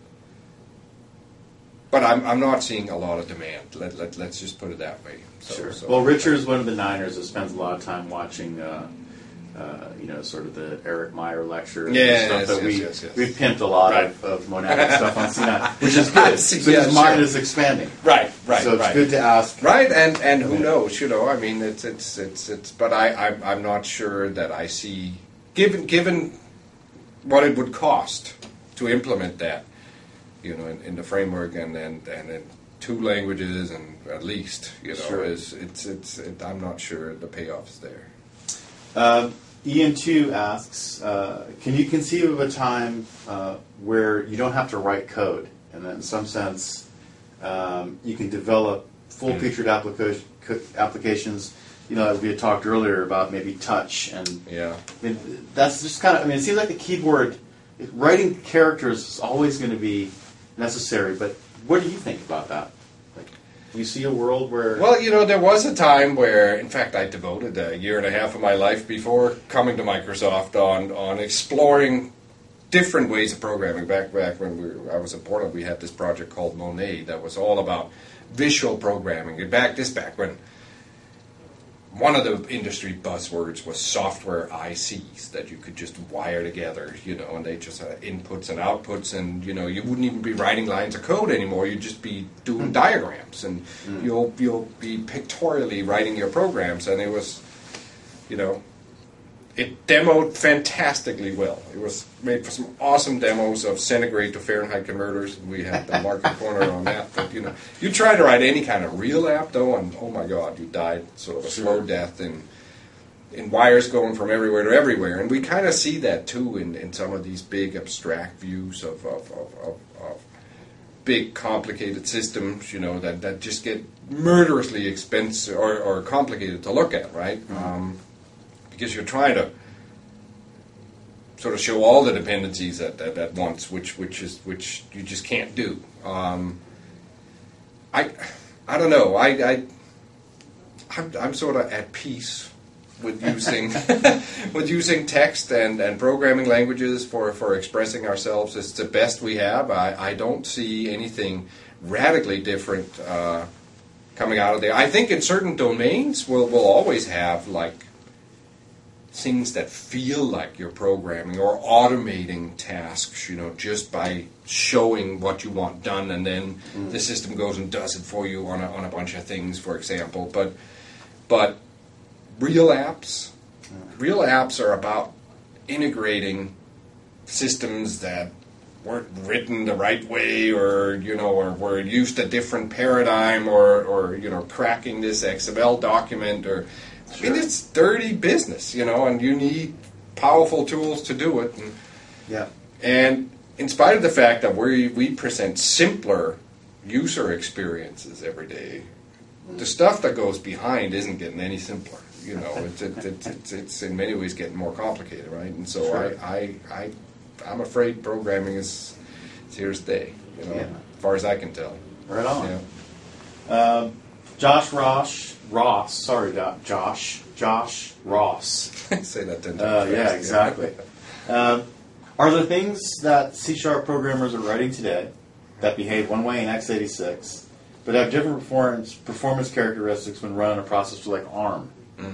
but I'm I'm not seeing a lot of demand. Let, let let's just put it that way. So, Sure. so- Well, Richard is one of the Niners that spends a lot of time watching, uh, uh, you know, sort of the Eric Meyer lectures Yes, and stuff that yes, we yes, yes. we pimped a lot Right. of, of monadic stuff on C nine, which is good. So Yeah, his mind sure. is expanding. Right, right, So it's right. good to ask. Right, and, and who Yeah. knows? You know, I mean, it's it's it's it's. But I I'm, I'm not sure that I see given given what it would cost to implement that, you know, in, in the framework and and and in two languages and at least, you know, Sure. is it's it's. It, I'm not sure the payoff is there. Um, Ian two asks, uh, can you conceive of a time uh, where you don't have to write code, and that in some sense um, you can develop full-featured applica- co- applications? You know, we had talked earlier about maybe touch, and Yeah. I mean, that's just kind of. I mean, it seems like the keyboard writing characters is always going to be necessary. But what do you think about that? Like, do you see a world where? Well, you know, there was a time where, in fact, I devoted a year and a half of my life before coming to Microsoft on on exploring different ways of programming. Back back when we were, I was in Portland, we had this project called Monet that was all about visual programming. And back this back when one of the industry buzzwords was software I Cs that you could just wire together, you know, and they just had inputs and outputs, and you know, you wouldn't even be writing lines of code anymore. You'd just be doing diagrams, and mm. you'll you'll be pictorially writing your programs, and it was, you know, it demoed fantastically well. It was made for some awesome demos of centigrade to Fahrenheit converters. We had the market corner on that. But, you know, you try to write any kind of real app, though, and oh my God, you died sort of a slow death in, in wires going from everywhere to everywhere. And we kind of see that, too, in, in some of these big abstract views of, of, of, of, of big, complicated systems, you know, that, that just get murderously expensive or, or complicated to look at, right? Mm-hmm. Um, because you're trying to sort of show all the dependencies at, at, at once, which which is which you just can't do. Um, I I don't know. I, I I'm, I'm sort of at peace with using with using text and, and programming languages for, for expressing ourselves. It's the best we have. I, I don't see anything radically different uh, coming out of there. I think in certain domains we'll we'll always have like things that feel like you're programming or automating tasks, you know, just by showing what you want done, and then mm. the system goes and does it for you on a, on a bunch of things, for example. But but real apps, real apps are about integrating systems that weren't written the right way, or you know, or were used a different paradigm, or or you know, cracking this X M L document, or Sure. I mean, it's dirty business, you know, and you need powerful tools to do it. And, yeah. And in spite of the fact that we we present simpler user experiences every day, mm. the stuff that goes behind isn't getting any simpler. You know, it's it, it, it's it's in many ways getting more complicated, right? And so sure. I, I I I'm afraid programming is it's here to stay. You know, yeah. as far as I can tell. Right on. Yeah. Um, Josh Ross. Ross, sorry, Josh. Josh Ross. Say that ten times. Uh, yeah, exactly. um, are there things that C-sharp programmers are writing today that behave one way in x eighty-six, but have different performance performance characteristics when run on a processor like ARM? Mm.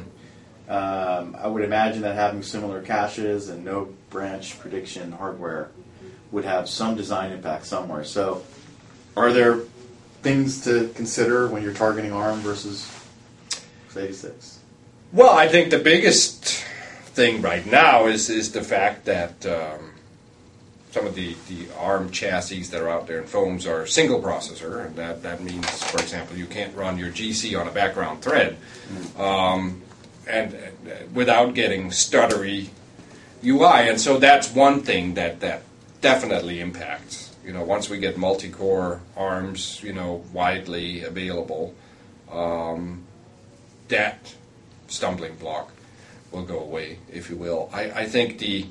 Um, I would imagine that having similar caches and no branch prediction hardware would have some design impact somewhere. So, are there things to consider when you're targeting ARM versus x eighty-six? Well, I think the biggest thing right now is is the fact that um, some of the, the ARM chassis that are out there in phones are single processor, and that, that means, for example, you can't run your G C on a background thread mm. um, and, and without getting stuttery U I, and so that's one thing that, that definitely impacts. You know, once we get multi-core ARMs, you know, widely available, um, that stumbling block will go away, if you will. I, I think the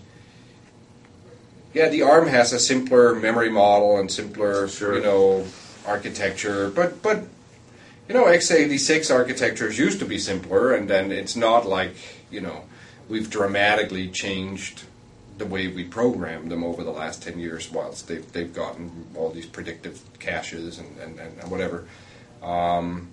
yeah the ARM has a simpler memory model and simpler sure. you know architecture, but but you know x eighty-six architectures used to be simpler, and then it's not like you know we've dramatically changed the way we program them over the last ten years, whilst they've they've gotten all these predictive caches and and, and whatever. Um,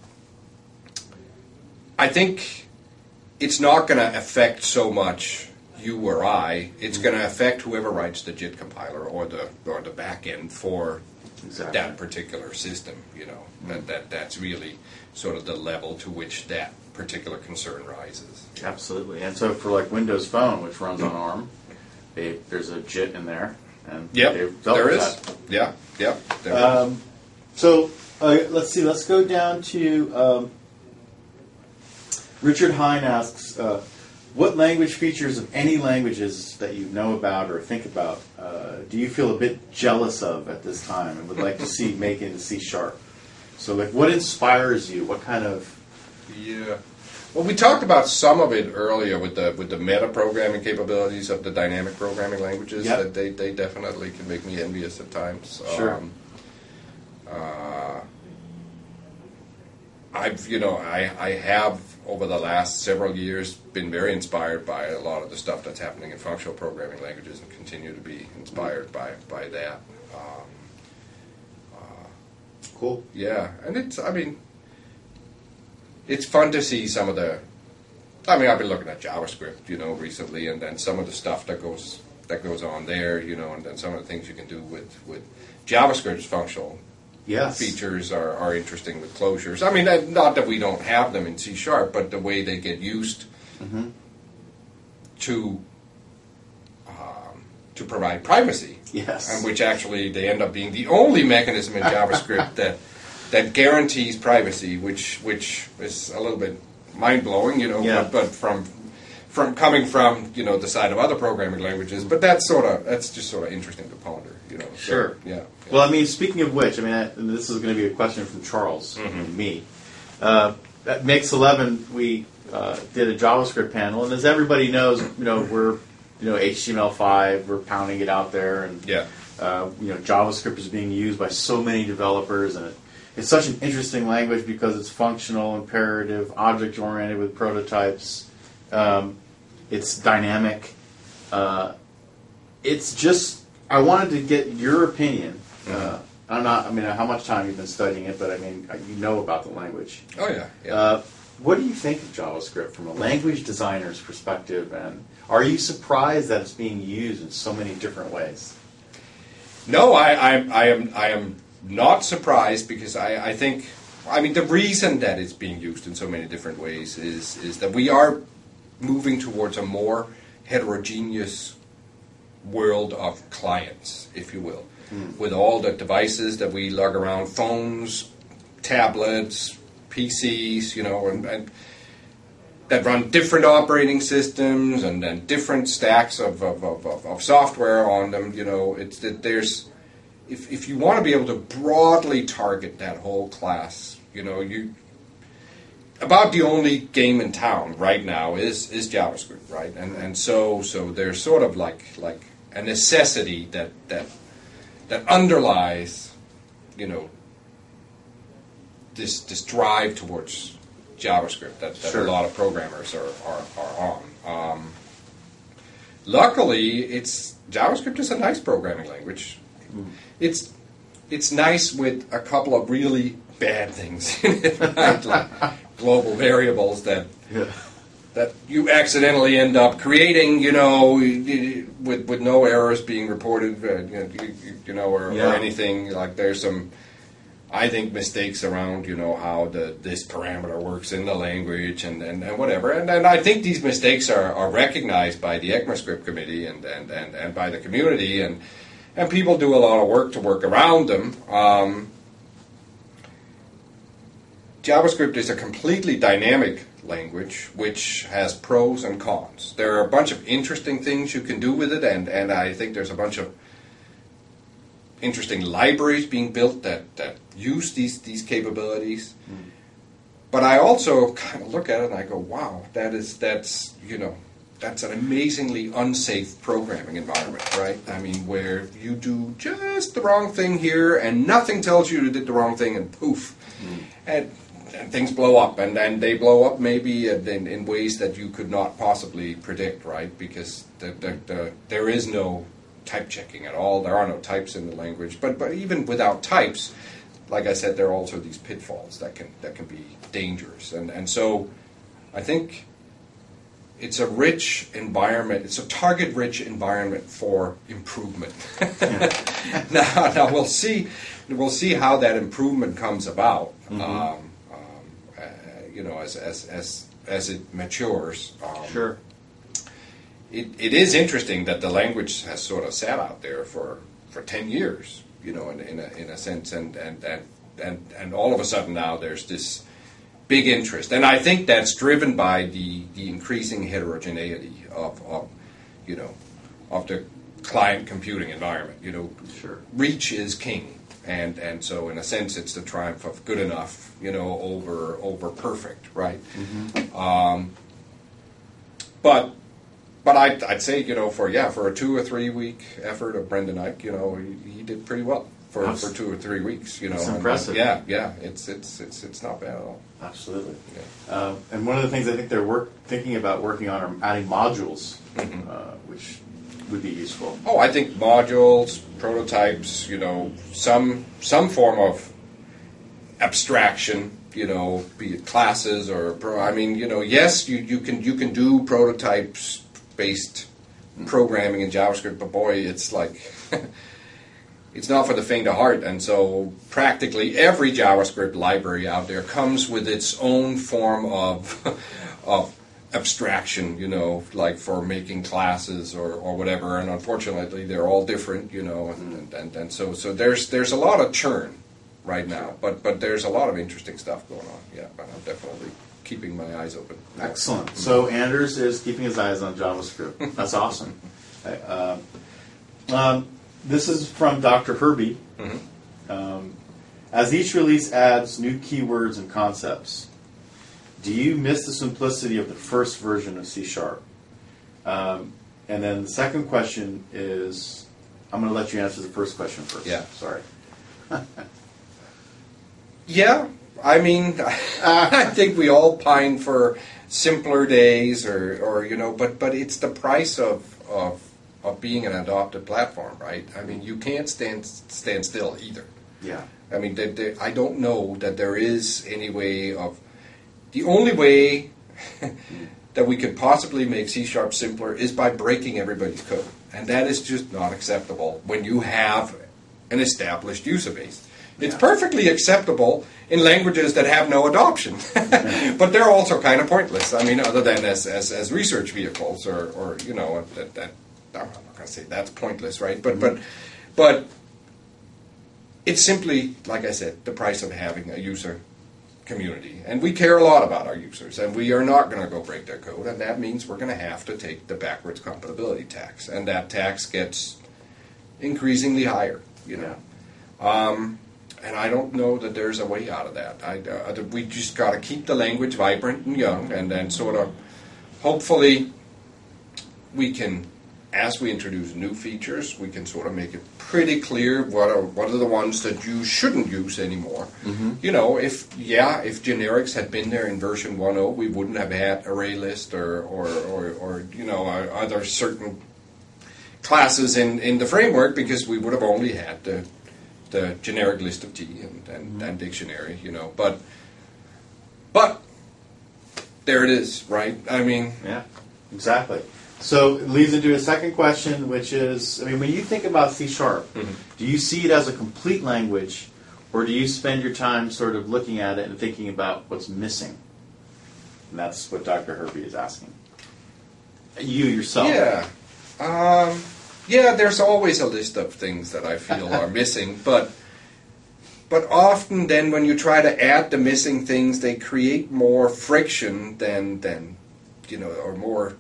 I think it's not going to affect so much you or I. It's going to affect whoever writes the JIT compiler or the or the back end for exactly. that particular system. You know, mm-hmm. that, that that's really sort of the level to which that particular concern rises. Absolutely. And so for like Windows Phone, which runs on ARM, they, there's a JIT in there. And yep, there is. That. Yeah, yeah. There um, is. So uh, let's see. Let's go down to. Um, Richard Hine asks, uh, what language features of any languages that you know about or think about uh, do you feel a bit jealous of at this time and would like to see make into C Sharp? So, like, what inspires you? What kind of... Yeah. Well, we talked about some of it earlier with the with the meta programming capabilities of the dynamic programming languages. Yep. That they, they definitely can make me envious at times. Sure. Um, uh, I've, you know, I, I have, over the last several years, been very inspired by a lot of the stuff that's happening in functional programming languages and continue to be inspired by, by that. Um, uh, cool. Yeah, and it's, I mean, it's fun to see some of the I mean, I've been looking at JavaScript, you know, recently, and then some of the stuff that goes that goes on there, you know, and then some of the things you can do with, with JavaScript's functional Yes. features are, are interesting with closures. I mean, that, not that we don't have them in C Sharp, but the way they get used Mm-hmm. to um, to provide privacy, Yes. and which actually they end up being the only mechanism in JavaScript that that guarantees privacy, which which is a little bit mind blowing, you know, Yeah. but, but from from coming from you know the side of other programming languages, but that's sort of that's just sort of interesting to ponder, you know. So, Sure. yeah, yeah. Well, I mean, speaking of which, I mean, I, and this is going to be a question from Charles Mm-hmm. and me. Uh, at Mix eleven, we uh, did a JavaScript panel, and as everybody knows, you know, we're you know H T M L five, we're pounding it out there, and Yeah. uh, you know, JavaScript is being used by so many developers, and it, it's such an interesting language because it's functional, imperative, object-oriented with prototypes. Um, it's dynamic. Uh, it's just, I wanted to get your opinion. Uh, I'm not, I mean, how much time you've been studying it, but I mean, you know about the language. Oh yeah, yeah. Uh, what do you think of JavaScript from a language designer's perspective, and are you surprised that it's being used in so many different ways? No, I, I, I am I am not surprised because I, I think I mean the reason that it's being used in so many different ways is is that we are moving towards a more heterogeneous world of clients, if you will, mm. with all the devices that we lug around, phones, tablets, P Cs, you know, and, and that run different operating systems and, and different stacks of, of, of, of software on them. You know, it's that there's if if you want to be able to broadly target that whole class, you know, you about the only game in town right now is is JavaScript, right? And and so so there's sort of like like a necessity that that that underlies, you know, this this drive towards JavaScript that, that Sure. a lot of programmers are, are, are on. Um, luckily, it's JavaScript is a nice programming language. Mm. It's it's nice with a couple of really bad things in it, right? Like global variables that Yeah. that you accidentally end up creating, you know, with with no errors being reported, uh, you, know, you, you know, or, Yeah. or anything. Like there's some. I think mistakes around, you know, how the this parameter works in the language and, and, and whatever. And, and I think these mistakes are, are recognized by the ECMAScript committee and, and, and, and by the community. And, and people do a lot of work to work around them. Um, JavaScript is a completely dynamic language which has pros and cons. There are a bunch of interesting things you can do with it, and, and I think there's a bunch of interesting libraries being built that, that use these these capabilities. Mm. But I also kind of look at it and I go, wow, that is that's you know that's an amazingly unsafe programming environment, right? I mean, where you do just the wrong thing here and nothing tells you you did the wrong thing and poof, mm. and, and things blow up, and, and they blow up maybe in, in ways that you could not possibly predict, right? Because the, the, the, there is no type checking at all. There are no types in the language, but but even without types, like I said, there are also these pitfalls that can that can be dangerous, and and so I think it's a rich environment. It's a target-rich environment for improvement. now, now we'll see we'll see how that improvement comes about. Mm-hmm. Um, um, uh, you know, as as as as it matures. Um, sure. It, it is interesting that the language has sort of sat out there for, for ten years, you know, in, in, a, in a sense, and, and, and, and, and all of a sudden now there's this big interest. And I think that's driven by the, the increasing heterogeneity of, of, you know, of the client computing environment. You know, sure. Reach is king, and, and so in a sense it's the triumph of good enough, you know, over, over perfect, right? Mm-hmm. Um, but... But I'd, I'd say, you know, for yeah, for a two or three week effort of Brendan Eich, you know, he, he did pretty well for, That's, for two or three weeks. You know, that's and, impressive. yeah, yeah, it's it's it's it's not bad at all. Absolutely. Yeah. Um, and one of the things I think they're work, thinking about working on are adding modules, mm-hmm. uh, which would be useful. Oh, I think modules, prototypes, you know, some some form of abstraction, you know, be it classes or pro. I mean, you know, yes, you, you can you can do prototypes based programming in JavaScript, but boy, it's like it's not for the faint of heart. And so, practically every JavaScript library out there comes with its own form of of abstraction, you know, like for making classes or, or whatever. And unfortunately, they're all different, you know, and and, and, and so so there's there's a lot of churn right now, but but there's a lot of interesting stuff going on. Yeah, but I'm definitely keeping my eyes open. Excellent. So Anders is keeping his eyes on JavaScript. That's awesome. Uh, um, this is from Doctor Herbie. Mm-hmm. Um, as each release adds new keywords and concepts, do you miss the simplicity of the first version of C Sharp? Um, and then the second question is, I'm going to let you answer the first question first. Yeah. Sorry. Yeah, I mean, I think we all pine for simpler days, or, or you know, but but it's the price of, of of being an adopted platform, right? I mean, you can't stand stand still either. Yeah. I mean, there, there, I don't know that there is any way of. The only way that we could possibly make C Sharp simpler is by breaking everybody's code, and that is just not acceptable when you have an established user base. It's perfectly acceptable in languages that have no adoption, but they're also kind of pointless. I mean, other than as as, as research vehicles, or, or you know, that, that I'm not going to say that's pointless, right? But but but it's simply, like I said, the price of having a user community, and we care a lot about our users, and we are not going to go break their code, and that means we're going to have to take the backwards compatibility tax, and that tax gets increasingly higher, you know. Um, And I don't know that there's a way out of that. I, uh, we just got to keep the language vibrant and young, and then sort of, hopefully, we can, as we introduce new features, we can sort of make it pretty clear what are what are the ones that you shouldn't use anymore. Mm-hmm. You know, if yeah, if generics had been there in version one point oh, we wouldn't have had array list or or or, or you know other certain classes in in the framework, because we would have only had the the generic list of T and, and, mm-hmm. and dictionary, you know, but but there it is, right? I mean, yeah, exactly. So it leads into a second question, which is, I mean, when you think about C Sharp, mm-hmm. do you see it as a complete language, or do you spend your time sort of looking at it and thinking about what's missing? And that's what Doctor Herbie is asking. You yourself. Yeah. Um, Yeah, there's always a list of things that I feel are missing, but but often then when you try to add the missing things, they create more friction than than you know, or more.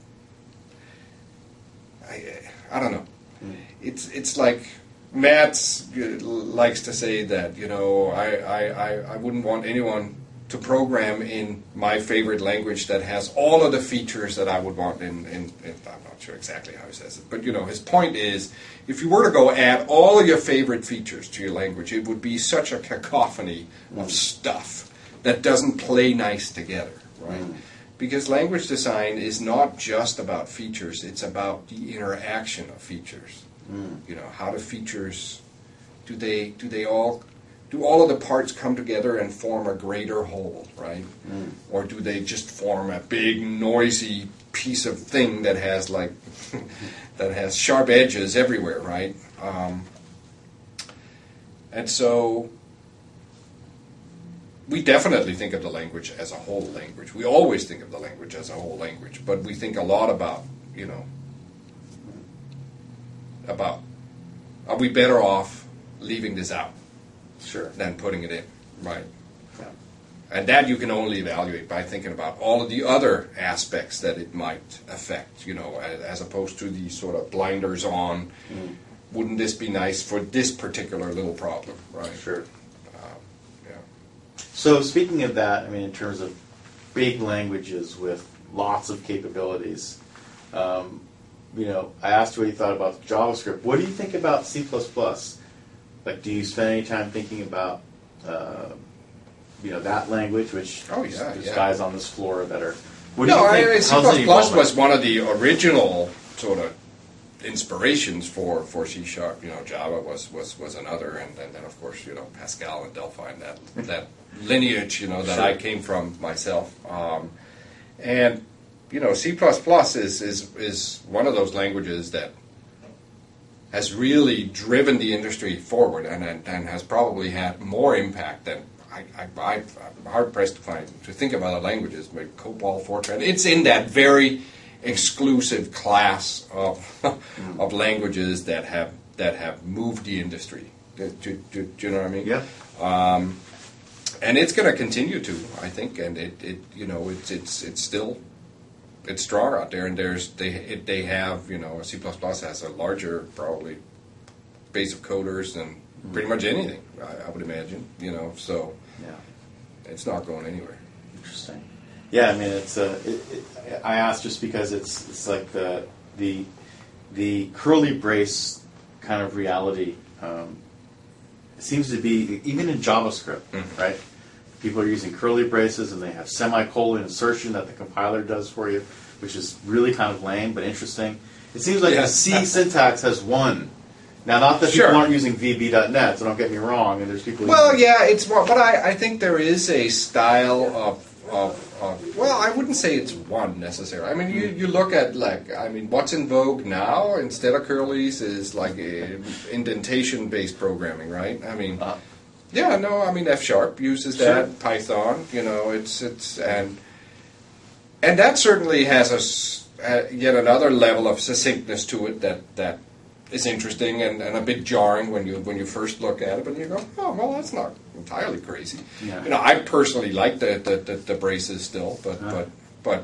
I I don't know. Mm. It's it's like Matt likes to say that, you know, I, I, I, I wouldn't want anyone to program in my favorite language that has all of the features that I would want in, in, in, I'm not sure exactly how he says it, but you know, his point is, if you were to go add all of your favorite features to your language, it would be such a cacophony mm. of stuff that doesn't play nice together, right? Mm. Because language design is not just about features, it's about the interaction of features. Mm. You know, how do features, do they, do they all, do all of the parts come together and form a greater whole, right? Mm. Or do they just form a big, noisy piece of thing that has like that has sharp edges everywhere, right? Um, and so we definitely think of the language as a whole language. We always think of the language as a whole language, but we think a lot about, you know, about are we better off leaving this out? Sure. Than putting it in, right? Yeah. And that you can only evaluate by thinking about all of the other aspects that it might affect, you know, as, as opposed to the sort of blinders on, mm. wouldn't this be nice for this particular little problem, right? Sure. Uh, yeah. So speaking of that, I mean, in terms of big languages with lots of capabilities, um, you know, I asked you what you thought about JavaScript. What do you think about C plus plus? Like, do you spend any time thinking about, uh, you know, that language, which oh, yeah, there's yeah. guys on this floor that are... What no, do you think? I, C plus plus was one of the original sort of inspirations for, for C Sharp. You know, Java was, was, was another, and, and then of course, you know, Pascal and Delphi and that that lineage, you know, that Sure. I came from myself. Um, and you know, C plus plus is, is is one of those languages that has really driven the industry forward, and and, and has probably had more impact than I, I, I'm hard pressed to find to think of other languages, like COBOL, Fortran. It's in that very exclusive class of of languages that have that have moved the industry. Do, do, do, do you know what I mean? Yeah. Um, and it's going to continue to, I think, and it, it you know it's it's it's still it's strong out there, and there's they it, they have you know C plus plus has a larger probably base of coders than pretty much anything, I, I would imagine. You know, so Yeah. it's not going anywhere. Interesting. Yeah, I mean, it's uh, it, it, I asked just because it's it's like the the the curly brace kind of reality. Um, it seems to be even in JavaScript, Mhm. right? People are using curly braces and they have semicolon insertion that the compiler does for you, which is really kind of lame but interesting. It seems like Yeah. the C syntax has won. Now, not that Sure. people aren't using V B dot net, so don't get me wrong. And there's people. Well, using, yeah, it's more, but I, I think there is a style of, of, of, well, I wouldn't say it's one necessarily. I mean, you, you look at, like, I mean, what's in vogue now instead of curlies is like a indentation-based programming, right? I mean, Uh, yeah, no, I mean, F Sharp uses Sure. that, Python, you know, it's, it's, and, and that certainly has a, s- uh, yet another level of succinctness to it that, that is interesting and, and a bit jarring when you when you first look at it, but you go, oh well, that's not entirely crazy. Yeah. You know, I personally like the the, the, the braces still, but Uh. but but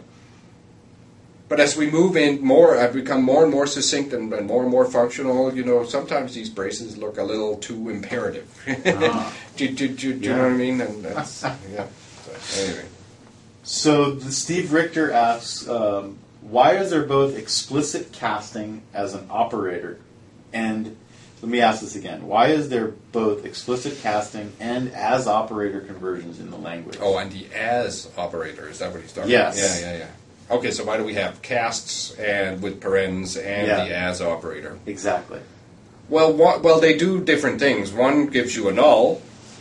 but as we move in more, I've become more and more succinct and, and more and more functional. You know, sometimes these braces look a little too imperative. Ah. do, do, do, do you Yeah. know what I mean? And that's, yeah. So, anyway. So the Steve Richter asks, um, why is there both explicit casting as an operator and, let me ask this again, why is there both explicit casting and as operator conversions in the language? Oh, and the as operator, is that what he's talking Yes. about? Yeah, yeah, yeah. Okay, so why do we have casts and with parens and Yeah. the as operator? Exactly. Well, one, well, they do different things. One gives you a null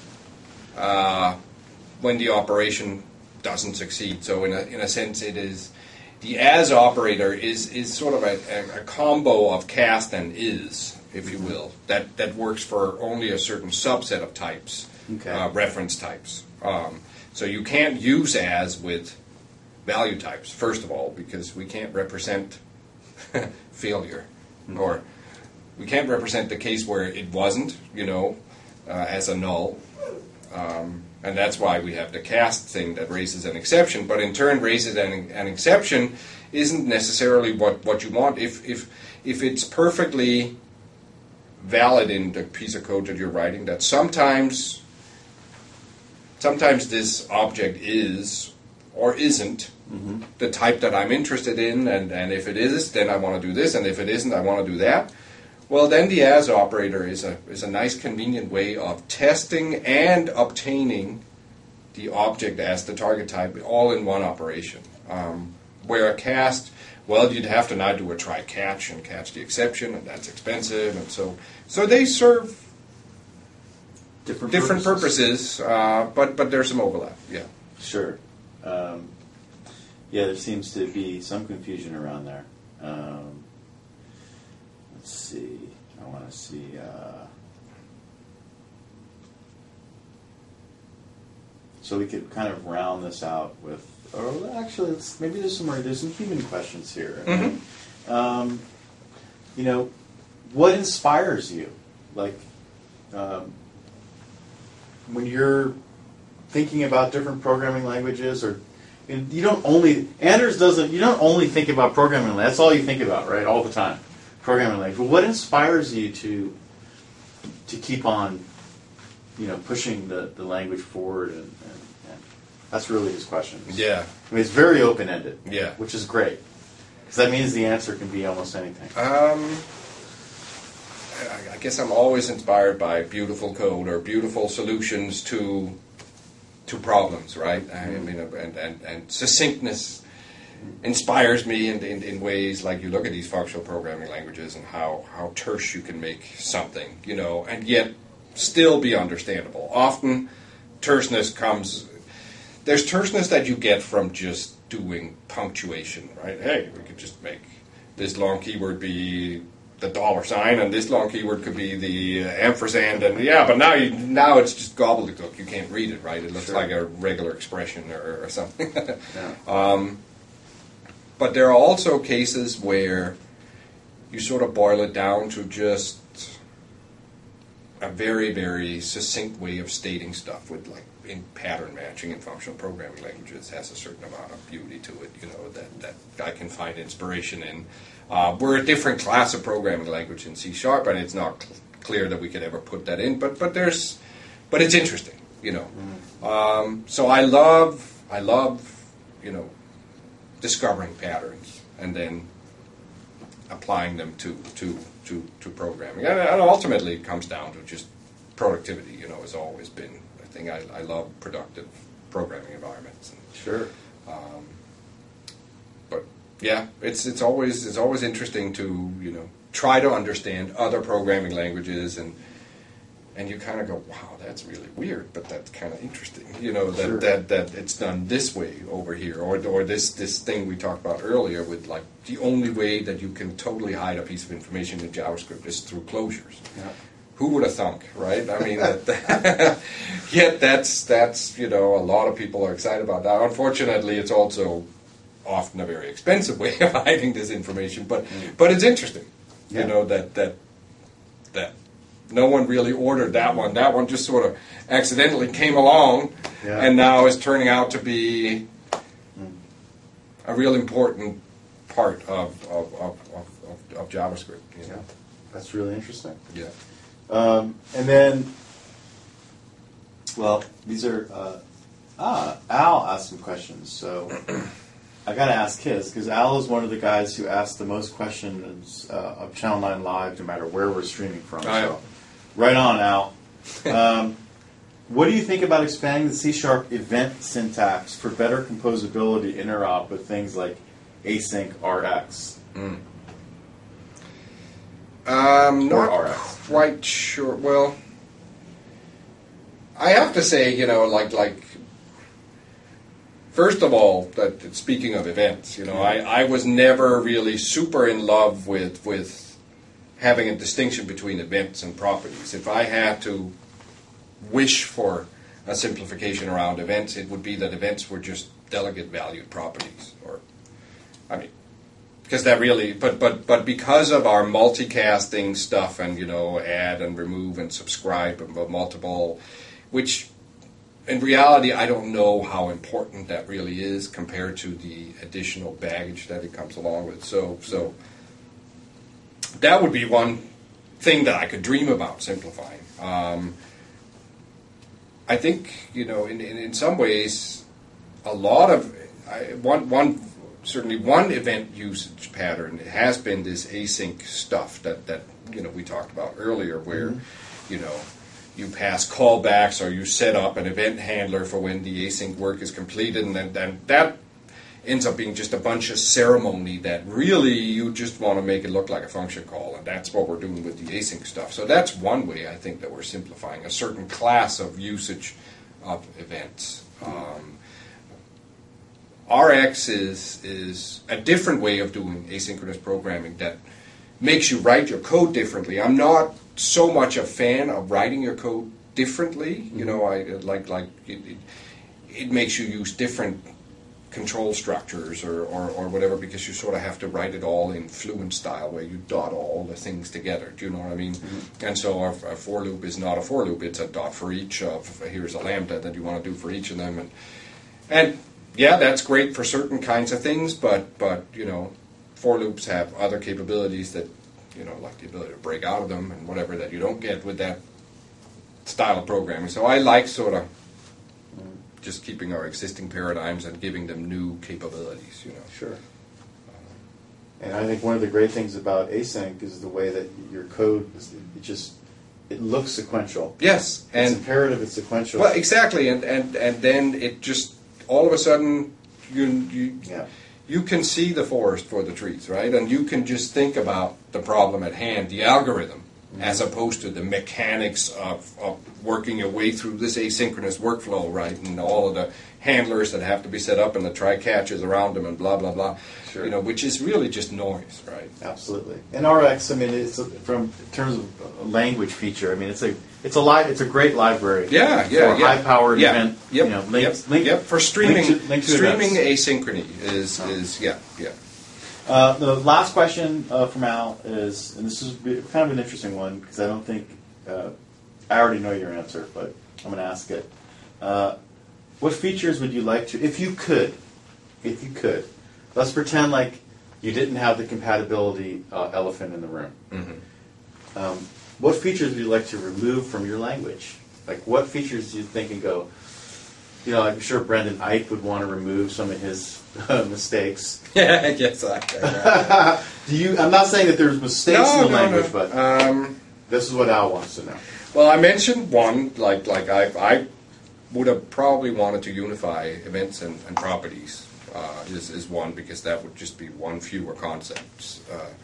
uh, when the operation doesn't succeed. So in a in a sense, it is the as operator is is sort of a, a, a combo of cast and is, if you will, that that works for only a certain subset of types, Okay. uh, reference types. Um, so you can't use as with value types, first of all, because we can't represent failure, or we can't represent the case where it wasn't, you know, uh, as a null. Um, and that's why we have the cast thing that raises an exception, but in turn raises an, an exception isn't necessarily what, what you want. If, if, if it's perfectly valid in the piece of code that you're writing, that sometimes sometimes this object is or isn't Mm-hmm. the type that I'm interested in, and, and if it is, then I want to do this, and if it isn't, I want to do that. Well, then the as operator is a is a nice, convenient way of testing and obtaining the object as the target type all in one operation. Um, where a cast, well, you'd have to now do a try catch and catch the exception, and that's expensive, and so so they serve Different, different purposes, uh, but but there's some overlap. Yeah. Sure. Um, yeah, there seems to be some confusion around there. Um, let's see. I want to see. Uh, so we could kind of round this out with. Or actually, let's, maybe there's some more. There's some human questions here. Mhm. Um, you know, what inspires you? Like, um, when you're thinking about different programming languages, or and you don't only Anders doesn't. You don't only think about programming language. That's all you think about, right? All the time, programming language. But what inspires you to to keep on, you know, pushing the, the language forward? And, and, and that's really his question. Yeah. I mean, it's very open ended. Yeah. Which is great, because that means the answer can be almost anything. Um, I, I guess I'm always inspired by beautiful code or beautiful solutions to to problems, right? I mean, and, and, and succinctness inspires me in, in, in ways like you look at these functional programming languages and how, how terse you can make something, you know, and yet still be understandable. Often terseness comes, there's terseness that you get from just doing punctuation, right? Hey, we could just make this long keyword be the dollar sign, and this long keyword could be the uh, ampersand, and yeah, but now you now it's just gobbledygook. You can't read it, right? It looks Sure. like a regular expression or, or something. Yeah. um, but there are also cases where you sort of boil it down to just a very, very succinct way of stating stuff with, like, in pattern matching in functional programming languages has a certain amount of beauty to it, you know, that, that I can find inspiration in. Uh, we're a different class of programming language in C Sharp, and it's not cl- clear that we could ever put that in, but but there's, but it's interesting, you know. Mm. Um, so I love, I love, you know, discovering patterns and then applying them to to to, to programming, and, and ultimately it comes down to just productivity. You know, has always been a thing. I, I love productive programming environments. And, Sure. Um, but yeah, it's it's always it's always interesting to, you know, try to understand other programming languages, and and you kind of go, wow, that's really weird, but that's kind of interesting. You know, that, Sure. that that it's done this way over here, or or this this thing we talked about earlier with, like, the only way that you can totally hide a piece of information in JavaScript is through closures. Yeah. Who would have thunk, right? I mean, that, yet that's that's you know, a lot of people are excited about that. Unfortunately, it's also often a very expensive way of hiding this information, but Mm. but it's interesting, Yeah. you know, that that that no one really ordered that one. That one just sort of accidentally came along, Yeah. and now is turning out to be Mm. a real important part of of of, of, of, of JavaScript. You know? That's really interesting. Yeah. Um, and then, well, these are, uh, ah, Al asked some questions, so I got to ask his, because Al is one of the guys who asks the most questions uh, of Channel nine Live, no matter where we're streaming from. Oh, yeah. So, right on, Al. Um, what do you think about expanding the C Sharp event syntax for better composability interop with things like async R X? Mm. Um, Or not R X. quite sure. Well, I have to say, you know, like like. First of all, that that speaking of events, you know, I, I was never really super in love with with having a distinction between events and properties. If I had to wish for a simplification around events, it would be that events were just delegate valued properties, or I mean. Because that really, but but but because of our multicasting stuff, and, you know, add and remove and subscribe and multiple, which in reality I don't know how important that really is compared to the additional baggage that it comes along with. So so that would be one thing that I could dream about simplifying. Um, I think, you know, in, in in some ways, a lot of I, one one. Certainly one event usage pattern has been this async stuff that, that you know, we talked about earlier, where, mm-hmm. you know, you pass callbacks or you set up an event handler for when the async work is completed, and then, then that ends up being just a bunch of ceremony that really you just want to make it look like a function call, and that's what we're doing with the async stuff. So that's one way I think that we're simplifying a certain class of usage of events. Um, R X is is a different way of doing asynchronous programming that makes you write your code differently. I'm not so much a fan of writing your code differently. Mm-hmm. You know, I like like it, it, it makes you use different control structures or, or, or whatever, because you sort of have to write it all in Fluent style where you dot all the things together. Do you know what I mean? Mm-hmm. And so a, a for loop is not a for loop. It's a dot for each of, here's a lambda that you want to do for each of them. And and yeah, that's great for certain kinds of things, but, but you know, for loops have other capabilities that, you know, like the ability to break out of them and whatever, that you don't get with that style of programming. So I like sort of just keeping our existing paradigms and giving them new capabilities, you know. Sure. And I think one of the great things about async is the way that your code, is, it just, it looks sequential. Yes. It's and imperative, it's sequential. Well, exactly, and, and, and then it just, all of a sudden, you you yeah. you can see the forest for the trees, right? And you can just think about the problem at hand, the algorithm, mm-hmm. as opposed to the mechanics of, of working your way through this asynchronous workflow, right? And all of the handlers that have to be set up and the try catches around them and blah, blah, blah. Sure. You know, which is really just noise, right? Absolutely. And R X, I mean, it's a, from in terms of a language feature. I mean, it's a it's a li- it's a great library. Yeah, yeah, for yeah. high powered yeah. event. Yep. You know, link, yep. link, yep. For streaming, link to, link to streaming events. asynchrony is Oh. is yeah, yeah. Uh, the last question uh, from Al is, and this is kind of an interesting one because I don't think uh, I already know your answer, but I'm going to ask it. Uh, what features would you like to, if you could, if you could, let's pretend like you didn't have the compatibility uh, elephant in the room. Mm-hmm. Um, what features would you like to remove from your language? Like, what features do you think and go, you know, I'm sure Brendan Ike would want to remove some of his uh, mistakes. Yeah, I guess I. do you? I'm not saying that there's mistakes no, in the no, language, no. but Um, this is what Al wants to know. Well, I mentioned one, like like I, I would have probably wanted to unify events and, and properties uh, is, is one, because that would just be one fewer concepts.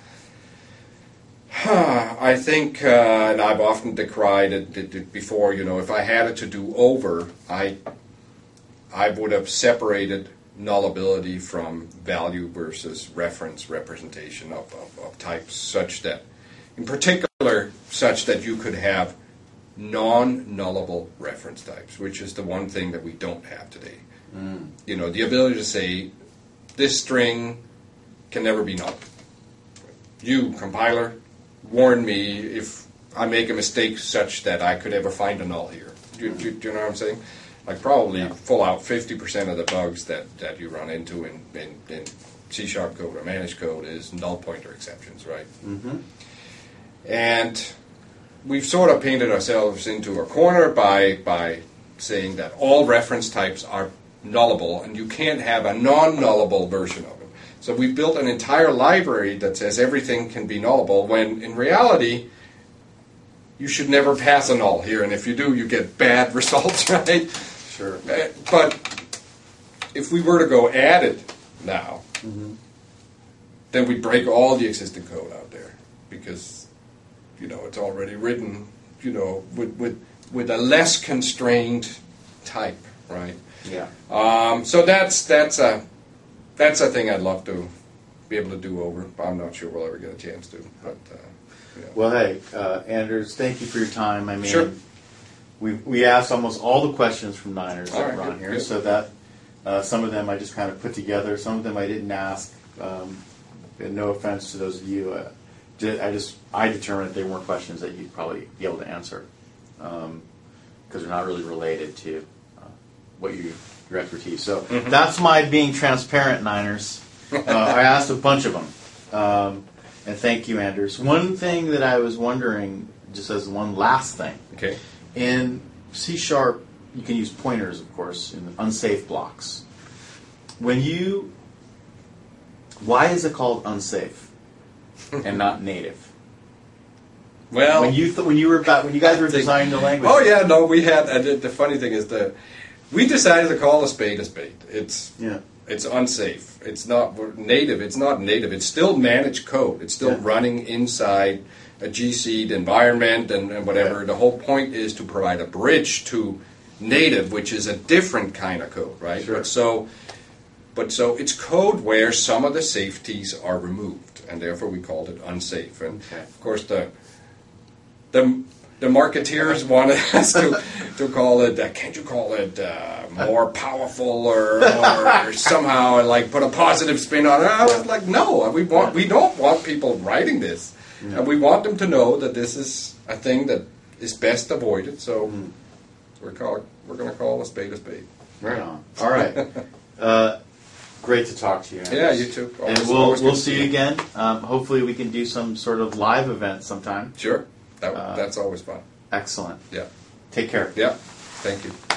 Uh, I think, uh, and I've often decried it, it, it before, you know, if I had it to do over, I, I would have separated nullability from value versus reference representation of, of, of types, such that, in particular, such that you could have non-nullable reference types, which is the one thing that we don't have today. Mm. You know, the ability to say, this string can never be null. You, compiler, warn me if I make a mistake such that I could ever find a null here. Do, mm. do, do you know what I'm saying? Like probably Yeah. full out fifty percent of the bugs that, that you run into in, in, in C-sharp code or managed code is null pointer exceptions, right? Mm-hmm. And we've sort of painted ourselves into a corner by by saying that all reference types are nullable, and you can't have a non-nullable version of them. So we built an entire library that says everything can be nullable, when in reality, you should never pass a null here, and if you do, you get bad results, right? Sure. But if we were to go add it now, Mm-hmm. then we'd break all the existing code out there, because you know, it's already written, you know, with with, with a less constrained type, right? Yeah. Um, so that's that's a that's a thing I'd love to be able to do over. I'm not sure we'll ever get a chance to, but uh, yeah. Well, hey, uh, Anders, thank you for your time. I mean, Sure. we we asked almost all the questions from Niners All that right, were on good, here, good. so that uh, some of them I just kind of put together. Some of them I didn't ask. Um, and no offense to those of you. Uh, I just I determined that they weren't questions that you'd probably be able to answer because um, they're not really related to uh, what you your expertise. So Mm-hmm. that's my being transparent, Niners. Uh, I asked a bunch of them, um, and thank you, Anders. One thing that I was wondering, just as one last thing, Okay. in C Sharp, you can use pointers, of course, in unsafe blocks. When you, why is it called unsafe and not native? Well, When you th- when you were about, when you guys were think- designing the language. oh yeah, no, we had. Uh, the, the funny thing is that we decided to call a spade a spade. It's Yeah. it's unsafe. It's not we're native. It's not native. It's still managed code. It's still Yeah. running inside a G seed environment and, and whatever. Yeah. The whole point is to provide a bridge to native, which is a different kind of code, right? Sure. But so, but so it's code where some of the safeties are removed, and therefore we called it unsafe. And Okay. of course the the the marketeers wanted us to, to call it, uh, can't you call it uh, more powerful or, or somehow like put a positive spin on it? I was like, no, we want we don't want people writing this, Yeah. and we want them to know that this is a thing that is best avoided. So Mm. we're call, we're going to call a spade a spade. Right on. All right. Uh, great to talk to you. Anders. Yeah, you too. And Always- we'll always we'll good to see you again. Um, hopefully, we can do some sort of live event sometime. Sure, that, Uh, that's always fun. Excellent. Yeah, Take care. yeah. Thank you.